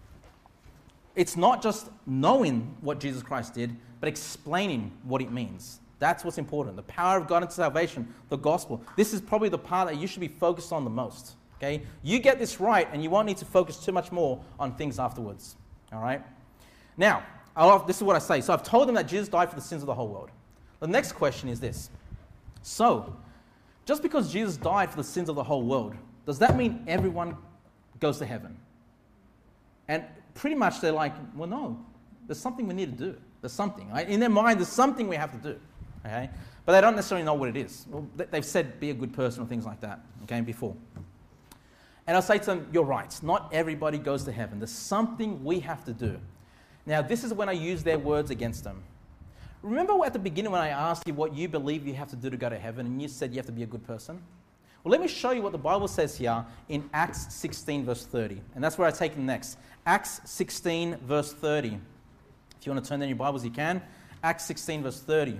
it's not just knowing what Jesus Christ did, but explaining what it means. That's what's important. The power of God into salvation, the gospel. This is probably the part that you should be focused on the most. Okay? You get this right, and you won't need to focus too much more on things afterwards. All right? Now, I'll, this is what I say. So I've told them that Jesus died for the sins of the whole world. The next question is this. So, just because Jesus died for the sins of the whole world, does that mean everyone goes to heaven? And pretty much they're like, well, no, there's something we need to do. There's something. Right? In their mind, there's something we have to do. Okay? But they don't necessarily know what it is. Well, they've said be a good person or things like that, okay, before. And I'll say to them, you're right. Not everybody goes to heaven. There's something we have to do. Now, this is when I use their words against them. Remember at the beginning when I asked you what you believe you have to do to go to heaven, and you said you have to be a good person? Well, let me show you what the Bible says here in Acts sixteen, verse thirty. And that's where I take them next. Acts sixteen, verse thirty. If you want to turn in your Bibles, you can. Acts sixteen, verse thirty.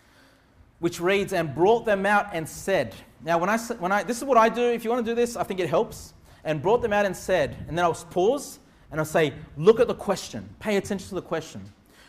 Which reads, and brought them out and said. Now, when I, when I, this is what I do. If you want to do this, I think it helps. And brought them out and said. And then I'll pause and I'll say, look at the question. Pay attention to the question.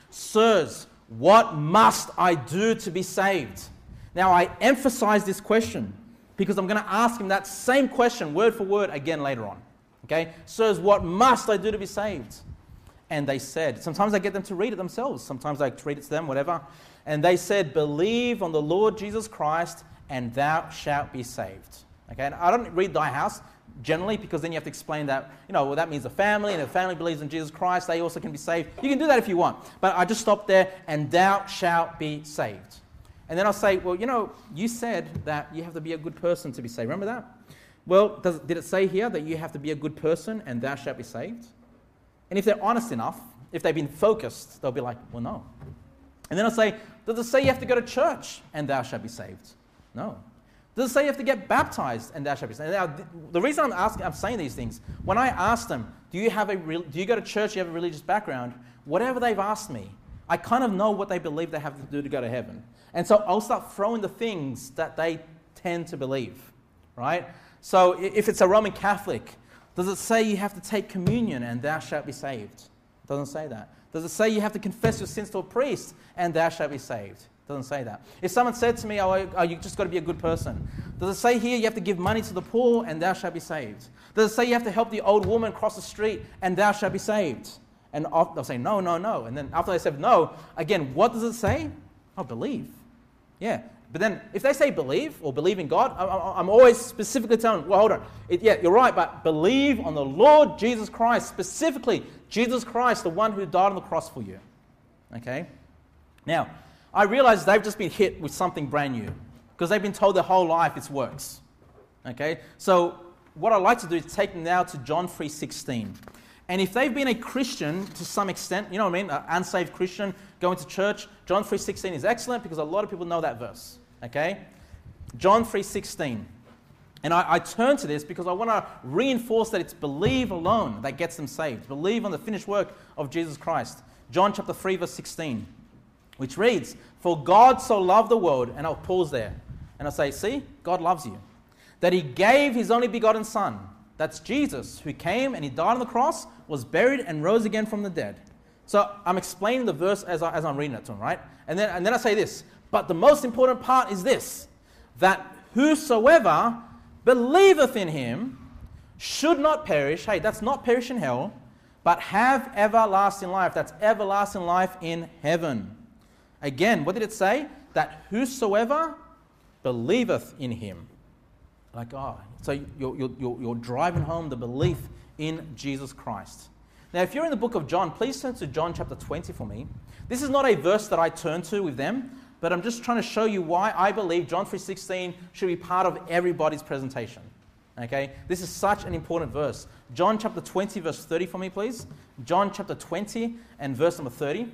Sirs, what must I do to be saved? Now, I emphasize this question because I'm going to ask him that same question, word for word, again later on. Okay? Sirs, what must I do to be saved? And they said, sometimes I get them to read it themselves. Sometimes I read it to them, whatever. And they said, believe on the Lord Jesus Christ, and thou shalt be saved. Okay? And I don't read thy house generally because then you have to explain that, you know, well, that means a family, and if a family believes in Jesus Christ, they also can be saved. You can do that if you want. But I just stop there, and thou shalt be saved. And then I'll say, well, you know, you said that you have to be a good person to be saved. Remember that? Well, does, did it say here that you have to be a good person and thou shalt be saved? And if they're honest enough, if they've been focused, they'll be like, well, no. And then I'll say, does it say you have to go to church and thou shalt be saved? No. Does it say you have to get baptized and thou shalt be saved? Now, the reason I'm asking, I'm saying these things, when I ask them, do you have a, do you go to church, do you have a religious background? Whatever they've asked me, I kind of know what they believe they have to do to go to heaven. And so I'll start throwing the things that they tend to believe, right? So if it's a Roman Catholic, does it say you have to take communion and thou shalt be saved? It doesn't say that. Does it say you have to confess your sins to a priest and thou shalt be saved? It doesn't say that. If someone said to me, oh, oh you just got to be a good person, does it say here you have to give money to the poor and thou shalt be saved? Does it say you have to help the old woman cross the street and thou shalt be saved? And they'll say, no, no, no. And then after they said no, again, what does it say? Oh, believe. Yeah. But then if they say believe or believe in God, I'm always specifically telling them, well, hold on. It, yeah, you're right, but believe on the Lord Jesus Christ, specifically Jesus Christ, the one who died on the cross for you. Okay? Now, I realize they've just been hit with something brand new because they've been told their whole life it's works. Okay? So what I'd like to do is take them now to John three sixteen. And if they've been a Christian to some extent, you know what I mean, an unsaved Christian going to church, John three sixteen is excellent because a lot of people know that verse. Okay? John three sixteen. And I, I turn to this because I want to reinforce that it's believe alone that gets them saved. Believe on the finished work of Jesus Christ. John chapter three, verse sixteen, which reads, for God so loved the world, and I'll pause there, and I'll say, see, God loves you, that he gave his only begotten Son. That's Jesus, who came and he died on the cross, was buried, and rose again from the dead. So I'm explaining the verse as, I, as I'm reading it to him, right? And then, and then I say this, but the most important part is this, that whosoever believeth in him should not perish. Hey, that's not perish in hell, but have everlasting life. That's everlasting life in heaven. Again, what did it say? That whosoever believeth in him. Like, oh, so you're, you're, you're driving home the belief in Jesus Christ. Now, if you're in the book of John, please turn to John chapter twenty for me. This is not a verse that I turn to with them, but I'm just trying to show you why I believe John three sixteen should be part of everybody's presentation. Okay? This is such an important verse. John chapter twenty, verse thirty for me, please. John chapter twenty and verse number thirty.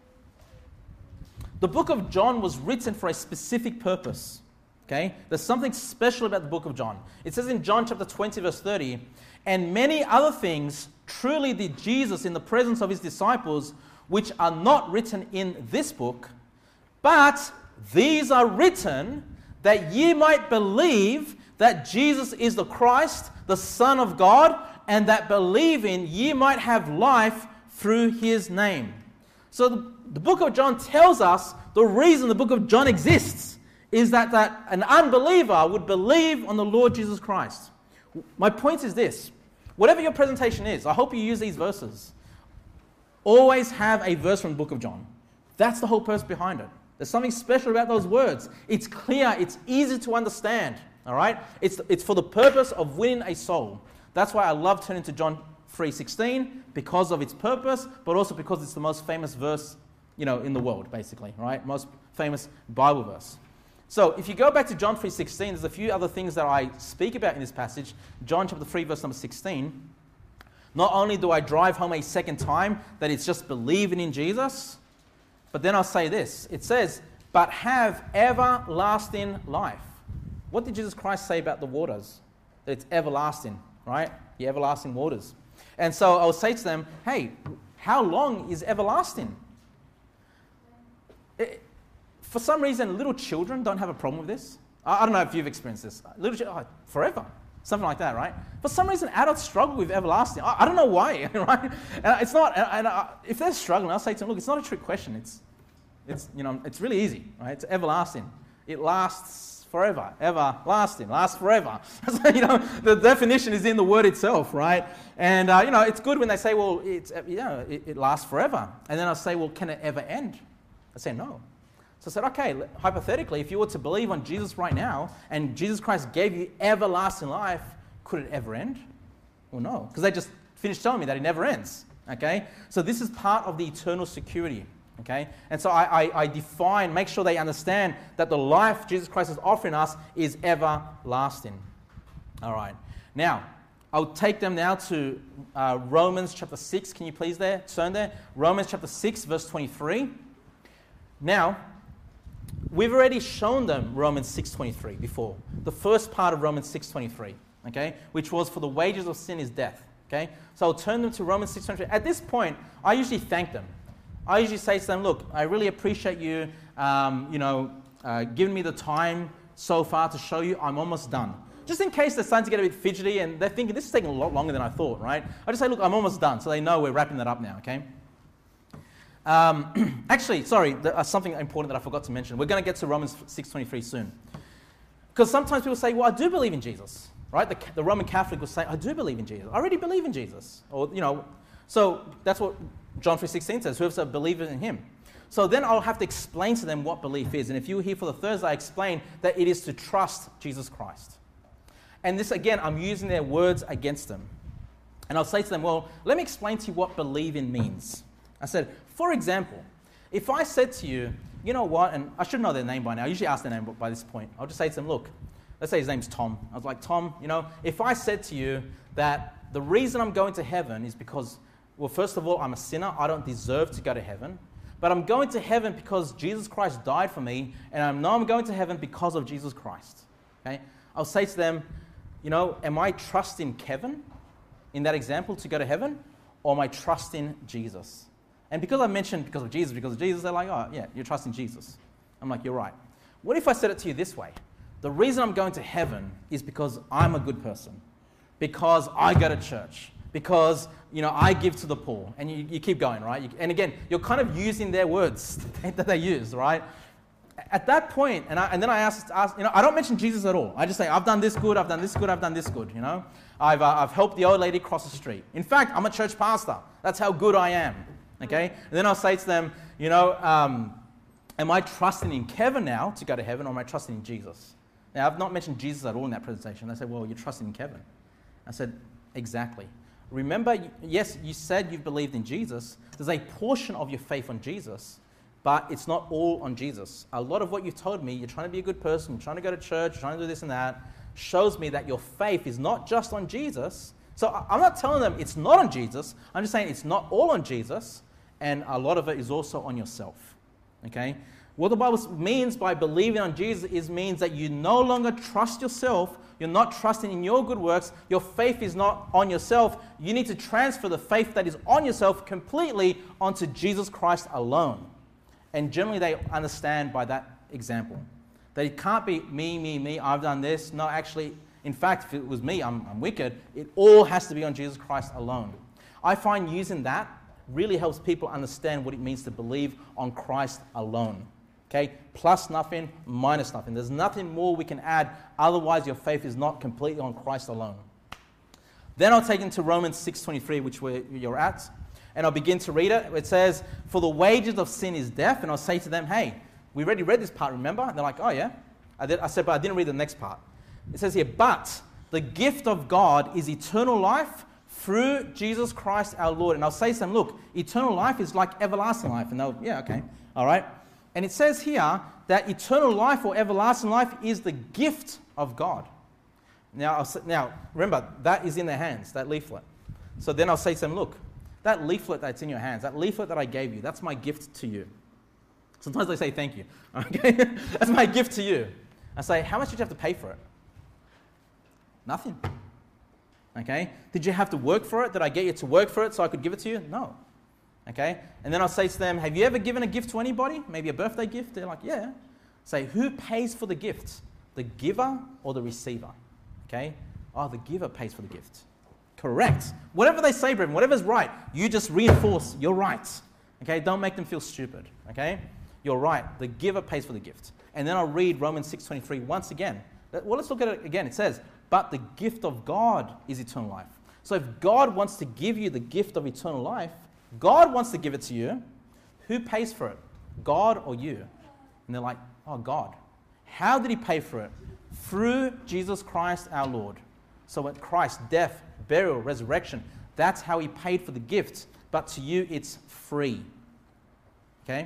The book of John was written for a specific purpose. Okay? There's something special about the book of John. It says in John chapter twenty, verse thirty, and many other things truly did Jesus in the presence of his disciples, which are not written in this book, but these are written that ye might believe that Jesus is the Christ, the Son of God, and that believing ye might have life through his name. So the, the book of John tells us the reason the book of John exists is that, that an unbeliever would believe on the Lord Jesus Christ. My point is this. Whatever your presentation is, I hope you use these verses. Always have a verse from the book of John. That's the whole purpose behind it. There's something special about those words. It's clear. It's easy to understand. All right? It's, it's for the purpose of winning a soul. That's why I love turning to John three sixteen, because of its purpose, but also because it's the most famous verse, you know, in the world, basically. Right? Most famous Bible verse. So if you go back to John three sixteen, there's a few other things that I speak about in this passage. John chapter three, verse number sixteen. Not only do I drive home a second time that it's just believing in Jesus, but then I'll say this. It says, but have everlasting life. what did Jesus Christ say about the waters? That it's everlasting, right? The everlasting waters. And so I'll say to them, hey, how long is everlasting? It, for some reason, little children don't have a problem with this. I, I don't know if you've experienced this. Little children, oh, forever. Something like that, right? For some reason, adults struggle with everlasting. I, I don't know why, right? And it's not, and, and I, if they're struggling, I'll say to them, look, it's not a trick question. It's, it's, you know, it's really easy, right? It's everlasting. It lasts forever, everlasting, lasts forever. So, you know, the definition is in the word itself, right? And, uh, you know, it's good when they say, well, it's, you know, it, it lasts forever. And then I'll say, well, can it ever end? I say, no. So I said, okay, hypothetically, if you were to believe on Jesus right now, and Jesus Christ gave you everlasting life, could it ever end? Well, no, because they just finished telling me that it never ends, okay? So this is part of the eternal security, okay? And so I, I, I define, make sure they understand that the life Jesus Christ is offering us is everlasting. All right. Now, I'll take them now to uh, Romans chapter six. Can you please there, turn there? Romans chapter six, verse twenty-three. Now, we've already shown them Romans six twenty-three before, the first part of Romans six twenty-three, okay, which was for the wages of sin is death, okay? So I'll turn them to Romans six twenty-three. At this point, I usually thank them. I usually say to them, look, I really appreciate you, um, you know, uh, giving me the time so far to show you I'm almost done. Just in case they're starting to get a bit fidgety and they're thinking, this is taking a lot longer than I thought, right? I just say, look, I'm almost done, so they know we're wrapping that up now, okay? Um, actually, sorry, there, uh, something important that I forgot to mention. We're going to get to Romans six twenty-three soon. Because sometimes people say, well, I do believe in Jesus, right? The, the Roman Catholic will say, I do believe in Jesus. I already believe in Jesus. Or, you know, so that's what John three sixteen says, whoever believes in him. So then I'll have to explain to them what belief is. And if you were here for the Thursday, I explained that it is to trust Jesus Christ. And this, again, I'm using their words against them. And I'll say to them, well, let me explain to you what believe in means. I said, for example, if I said to you, you know what, and I should know their name by now. I usually ask their name by this point. I'll just say to them, look, let's say his name's Tom. I was like, Tom, you know, if I said to you that the reason I'm going to heaven is because, well, first of all, I'm a sinner. I don't deserve to go to heaven. But I'm going to heaven because Jesus Christ died for me, and I know I'm going to heaven because of Jesus Christ. Okay? I'll say to them, you know, am I trusting Kevin in that example to go to heaven, or am I trusting Jesus? And because I mentioned because of Jesus, because of Jesus, they're like, oh, yeah, you're trusting Jesus. I'm like, you're right. What if I said it to you this way? The reason I'm going to heaven is because I'm a good person, because I go to church, because, you know, I give to the poor. And you, you keep going, right? You, and again, you're kind of using their words that they use, right? At that point, and, I, and then I ask, ask, you know, I don't mention Jesus at all. I just say, I've done this good, I've done this good, I've done this good, you know. I've, uh, I've helped the old lady cross the street. In fact, I'm a church pastor. That's how good I am. Okay? And then I'll say to them, you know, um, am I trusting in Kevin now to go to heaven, or am I trusting in Jesus? Now, I've not mentioned Jesus at all in that presentation. They say, well, you're trusting in Kevin. I said, exactly. Remember, yes, you said you've believed in Jesus. There's a portion of your faith on Jesus, but it's not all on Jesus. A lot of what you've told me, you're trying to be a good person, you're trying to go to church, you're trying to do this and that, shows me that your faith is not just on Jesus. So I'm not telling them it's not on Jesus. I'm just saying it's not all on Jesus, and a lot of it is also on yourself. Okay? What the Bible means by believing on Jesus is means that you no longer trust yourself. You're not trusting in your good works. Your faith is not on yourself. You need to transfer the faith that is on yourself completely onto Jesus Christ alone. And generally they understand by that example that it can't be me, me, me, I've done this. No, actually, in fact, if it was me, I'm, I'm wicked. It all has to be on Jesus Christ alone. I find using that really helps people understand what it means to believe on Christ alone. Okay? Plus nothing, minus nothing. There's nothing more we can add. Otherwise, your faith is not completely on Christ alone. Then I'll take you to Romans six twenty-three, which we're, you're at. And I'll begin to read it. It says, for the wages of sin is death. And I'll say to them, hey, we already read this part, remember? And they're like, oh, yeah. I, did. I said, but I didn't read the next part. It says here, but the gift of God is eternal life through Jesus Christ our Lord. And I'll say to them, look, eternal life is like everlasting life. And they'll, yeah, okay, all right. And it says here that eternal life or everlasting life is the gift of God. Now, I'll say, now remember, that is in their hands, that leaflet. So then I'll say to them, look, that leaflet that's in your hands, that leaflet that I gave you, that's my gift to you. Sometimes they say thank you. Okay, that's my gift to you. I say, how much did you have to pay for it? Nothing. Okay? Did you have to work for it? Did I get you to work for it so I could give it to you? No. Okay? And then I'll say to them, have you ever given a gift to anybody? Maybe a birthday gift? They're like, yeah. Say, who pays for the gift? The giver or the receiver? Okay? Oh, the giver pays for the gift. Correct. Whatever they say, brethren, whatever's right, you just reinforce you're right. Okay? Don't make them feel stupid. Okay? You're right. The giver pays for the gift. And then I'll read Romans six twenty-three once again. Well, let's look at it again. It says, but the gift of God is eternal life. So if God wants to give you the gift of eternal life, God wants to give it to you. Who pays for it? God or you? And they're like, oh, God. How did he pay for it? Through Jesus Christ our Lord. So at Christ's death, burial, resurrection, that's how he paid for the gift. But to you, it's free. Okay?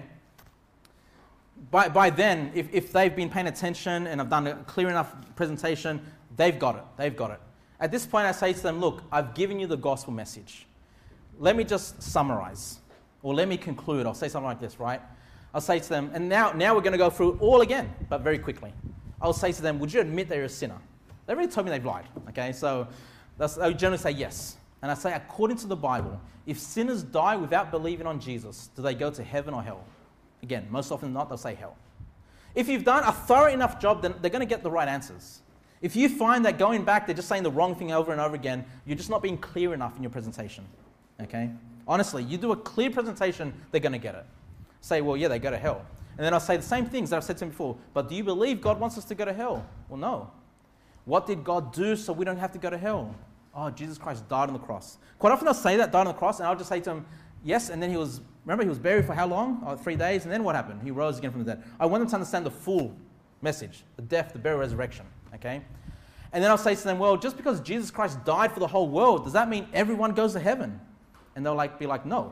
By, by then, if, if they've been paying attention and I've done a clear enough presentation, they've got it. They've got it. At this point, I say to them, look, I've given you the gospel message. Let me just summarize, or let me conclude. I'll say something like this, right? I'll say to them, and now, now we're going to go through it all again, but very quickly. I'll say to them, would you admit that you're a sinner? They've already told me they've lied, okay? So that's, I generally say yes. And I say, according to the Bible, if sinners die without believing on Jesus, do they go to heaven or hell? Again, most often than not, they'll say hell. If you've done a thorough enough job, then they're going to get the right answers. If you find that going back, they're just saying the wrong thing over and over again, you're just not being clear enough in your presentation. Okay? Honestly, you do a clear presentation, they're going to get it. Say, well, yeah, they go to hell. And then I'll say the same things that I've said to them before. But do you believe God wants us to go to hell? Well, no. What did God do so we don't have to go to hell? Oh, Jesus Christ died on the cross. Quite often I'll say that, died on the cross, and I'll just say to them, yes, and then he was, remember, he was buried for how long? Oh, three days, and then what happened? He rose again from the dead. I want them to understand the full message, the death, the burial, resurrection, okay? And then I'll say to them, well, just because Jesus Christ died for the whole world, does that mean everyone goes to heaven? And they'll like be like, no.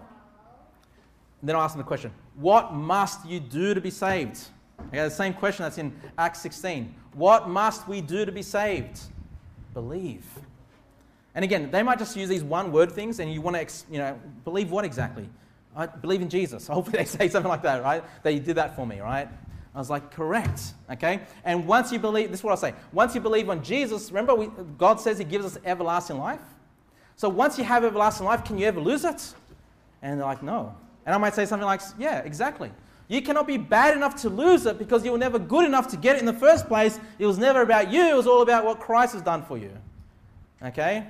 And then I'll ask them the question, what must you do to be saved? Okay, the same question that's in Acts sixteen. What must we do to be saved? Believe. And again, they might just use these one-word things, and you want to, you know, believe what exactly? I believe in Jesus. Hopefully they say something like that, right? That you did that for me, right? I was like, correct, okay? And once you believe, this is what I'll say. Once you believe on Jesus, remember we, God says he gives us everlasting life? So once you have everlasting life, can you ever lose it? And they're like, no. And I might say something like, yeah, exactly. You cannot be bad enough to lose it because you were never good enough to get it in the first place. It was never about you. It was all about what Christ has done for you. Okay?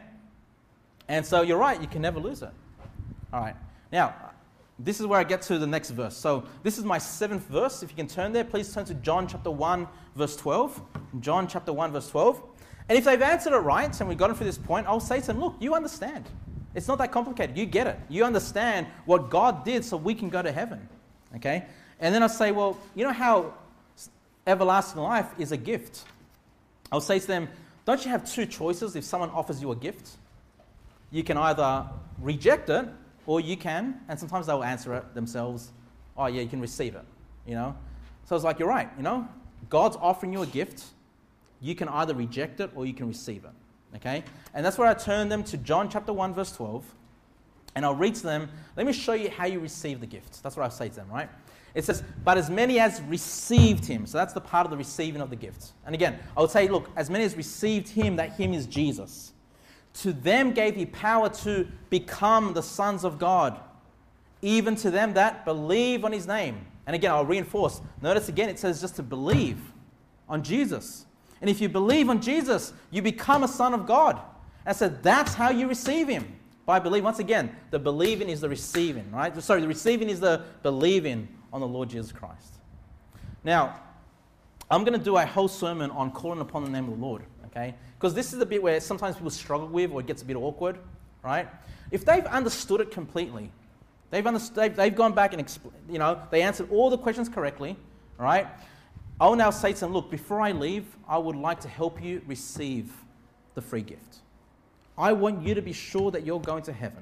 And so you're right. You can never lose it. All right. Now, this is where I get to the next verse. So this is my seventh verse. If you can turn there, please turn to John chapter one, verse twelve. John chapter one, verse twelve. And if they've answered it right, and we've gotten through this point, I'll say to them, look, you understand. It's not that complicated. You get it. You understand what God did so we can go to heaven. Okay? And then I'll say, well, you know how everlasting life is a gift? I'll say to them, don't you have two choices if someone offers you a gift? You can either reject it, or you can, and sometimes they'll answer it themselves, oh yeah, you can receive it, you know? So it's like, you're right, you know? God's offering you a gift. You can either reject it or you can receive it, okay? And that's where I turn them to John chapter one, verse twelve, and I'll read to them, let me show you how you receive the gift. That's what I'll say to them, right? It says, but as many as received him. So that's the part of the receiving of the gift. And again, I would say, look, as many as received him, that him is Jesus. To them gave he power to become the sons of God, even to them that believe on his name. And again, I'll reinforce. Notice again, it says just to believe on Jesus. And if you believe on Jesus, you become a son of God. And so that's how you receive him. By believing. Once again, the believing is the receiving, right? Sorry, the receiving is the believing on the Lord Jesus Christ. Now, I'm going to do a whole sermon on calling upon the name of the Lord, okay? Because this is the bit where sometimes people struggle with, or it gets a bit awkward, right? If they've understood it completely, they've understood, they've, they've gone back and, expl- you know, they answered all the questions correctly, right? I'll now say to them, look, before I leave, I would like to help you receive the free gift. I want you to be sure that you're going to heaven,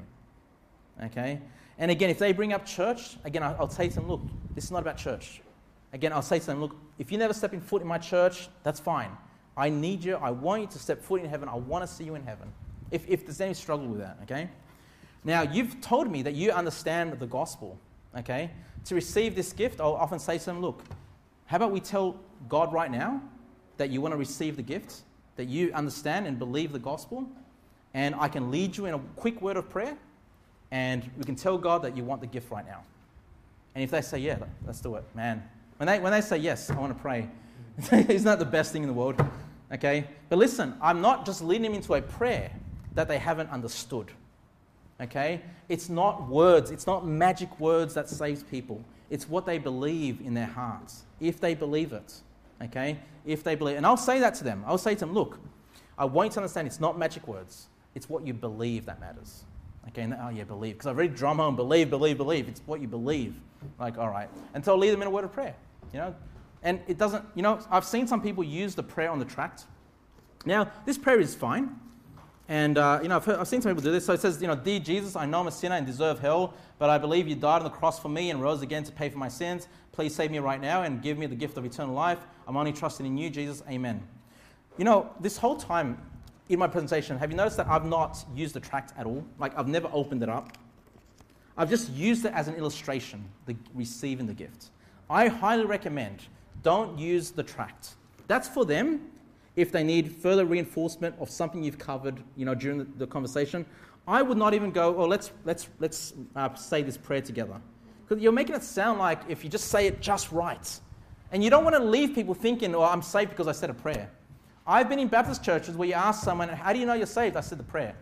okay? And again, if they bring up church, again, I'll say to them, look, this is not about church. Again, I'll say to them, look, if you never step in foot in my church, that's fine. I need you. I want you to step foot in heaven. I want to see you in heaven. If, if there's any struggle with that, okay? Now, you've told me that you understand the gospel, okay? To receive this gift, I'll often say to them, look, how about we tell God right now that you want to receive the gift, that you understand and believe the gospel, and I can lead you in a quick word of prayer, and we can tell God that you want the gift right now. And if they say, yeah, let's do it, man. When they, when they say, yes, I want to pray, isn't that the best thing in the world? Okay? But listen, I'm not just leading them into a prayer that they haven't understood. Okay? It's not words. It's not magic words that saves people. It's what they believe in their hearts, if they believe it. Okay? If they believe. And I'll say that to them. I'll say to them, look, I want you to understand it's not magic words. It's what you believe that matters. Okay? And, oh, yeah, believe. Because I've already drum home, believe, believe, believe. It's what you believe. Like, all right. And so I'll lead them in a word of prayer. You know? And it doesn't, you know, I've seen some people use the prayer on the tract. Now, this prayer is fine. And, uh, you know, I've, heard, I've seen some people do this. So it says, you know, Dear Jesus, I know I'm a sinner and deserve hell, but I believe you died on the cross for me and rose again to pay for my sins. Please save me right now and give me the gift of eternal life. I'm only trusting in you, Jesus. Amen. You know, this whole time in my presentation, have you noticed that I've not used the tract at all? Like, I've never opened it up. I've just used it as an illustration, the receiving the gift. I highly recommend don't use the tract. That's for them if they need further reinforcement of something you've covered, you know, during the, the conversation. I would not even go, oh, let's let's let's uh, say this prayer together, because you're making it sound like if you just say it just right, and you don't want to leave people thinking, oh, I'm saved because I said a prayer. I've been in Baptist churches where you ask someone, how do you know you're saved? I said the prayer.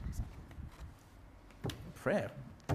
Prayer.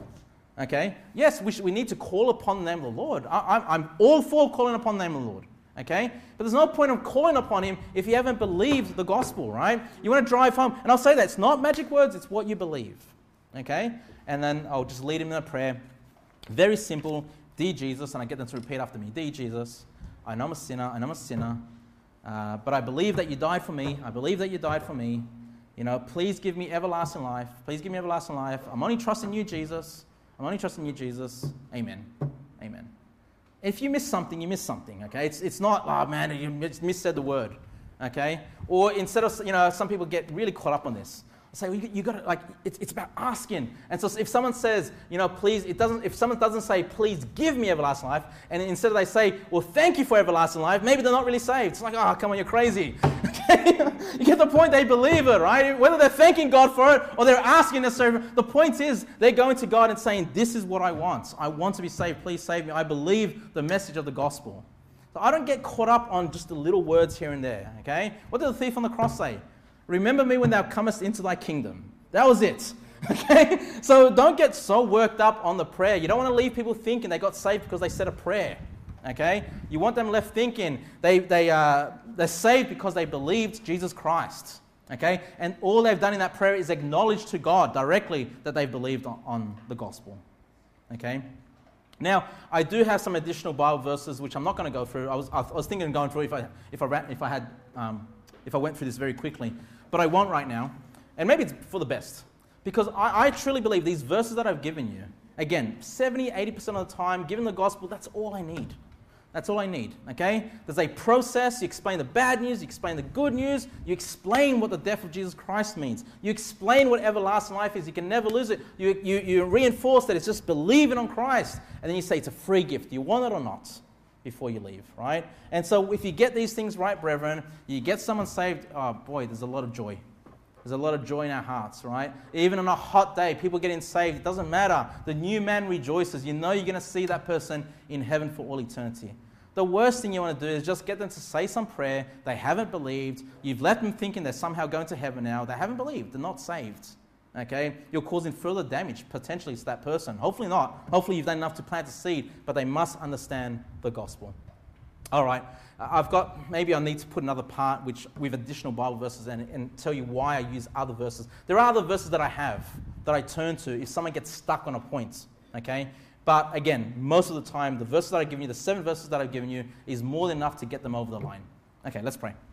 Okay? Yes, we, should, we need to call upon the name of the Lord. I, I'm, I'm all for calling upon the name of the Lord. Okay? But there's no point of calling upon him if you haven't believed the gospel, right? You want to drive home. And I'll say that. It's not magic words. It's what you believe. Okay? And then I'll just lead him in a prayer. Very simple. Dear Jesus, and I get them to repeat after me. Dear Jesus, I know I'm a sinner. I know I'm a sinner. Uh, but I believe that you died for me. I believe that you died for me. You know, please give me everlasting life. Please give me everlasting life. I'm only trusting you, Jesus. I'm only trusting you, Jesus. Amen. Amen. If you miss something, you miss something, okay? It's it's not, oh, man, you missaid the word, okay? Or instead of, you know, some people get really caught up on this. I say, well, you, you got to, like, it's, it's about asking. And so if someone says, you know, please, it doesn't, if someone doesn't say, please give me everlasting life, and instead they say, well, thank you for everlasting life, maybe they're not really saved. It's like, oh, come on, you're crazy. Okay? You get the point, they believe it, right? Whether they're thanking God for it or they're asking necessarily, the point is they're going to God and saying, this is what I want. I want to be saved. Please save me. I believe the message of the gospel. So I don't get caught up on just the little words here and there, okay? What did the thief on the cross say? Remember me when thou comest into thy kingdom. That was it. Okay? So don't get so worked up on the prayer. You don't want to leave people thinking they got saved because they said a prayer. Okay? You want them left thinking they, they, uh, they're saved because they believed Jesus Christ. Okay? And all they've done in that prayer is acknowledge to God directly that they've believed on, on the gospel. Okay? Now, I do have some additional Bible verses which I'm not going to go through. I was, I was thinking of going through if I, if I, ran, if I had, um, if I went through this very quickly. But I won't right now. And maybe it's for the best. Because I, I truly believe these verses that I've given you, again, seventy, eighty percent of the time, given the gospel, that's all I need. That's all I need, okay? There's a process. You explain the bad news. You explain the good news. You explain what the death of Jesus Christ means. You explain what everlasting life is. You can never lose it. You, you, you reinforce that it's just believing on Christ. And then you say it's a free gift. Do you want it or not? Before you leave, right? And so if you get these things right, brethren, you get someone saved, oh boy, there's a lot of joy. There's a lot of joy in our hearts, right? Even on a hot day, people getting saved, it doesn't matter. The new man rejoices. You know you're going to see that person in heaven for all eternity. The worst thing you want to do is just get them to say some prayer. They haven't believed. You've left them thinking they're somehow going to heaven now. They haven't believed. They're not saved. Okay? You're causing further damage potentially to that person. Hopefully not. Hopefully you've done enough to plant a seed, but they must understand the gospel. All right. I've got, maybe I need to put another part which with additional Bible verses and, and tell you why I use other verses. There are other verses that I have that I turn to if someone gets stuck on a point. Okay? But again, most of the time, the verses that I've given you, the seven verses that I've given you, is more than enough to get them over the line. Okay, let's pray.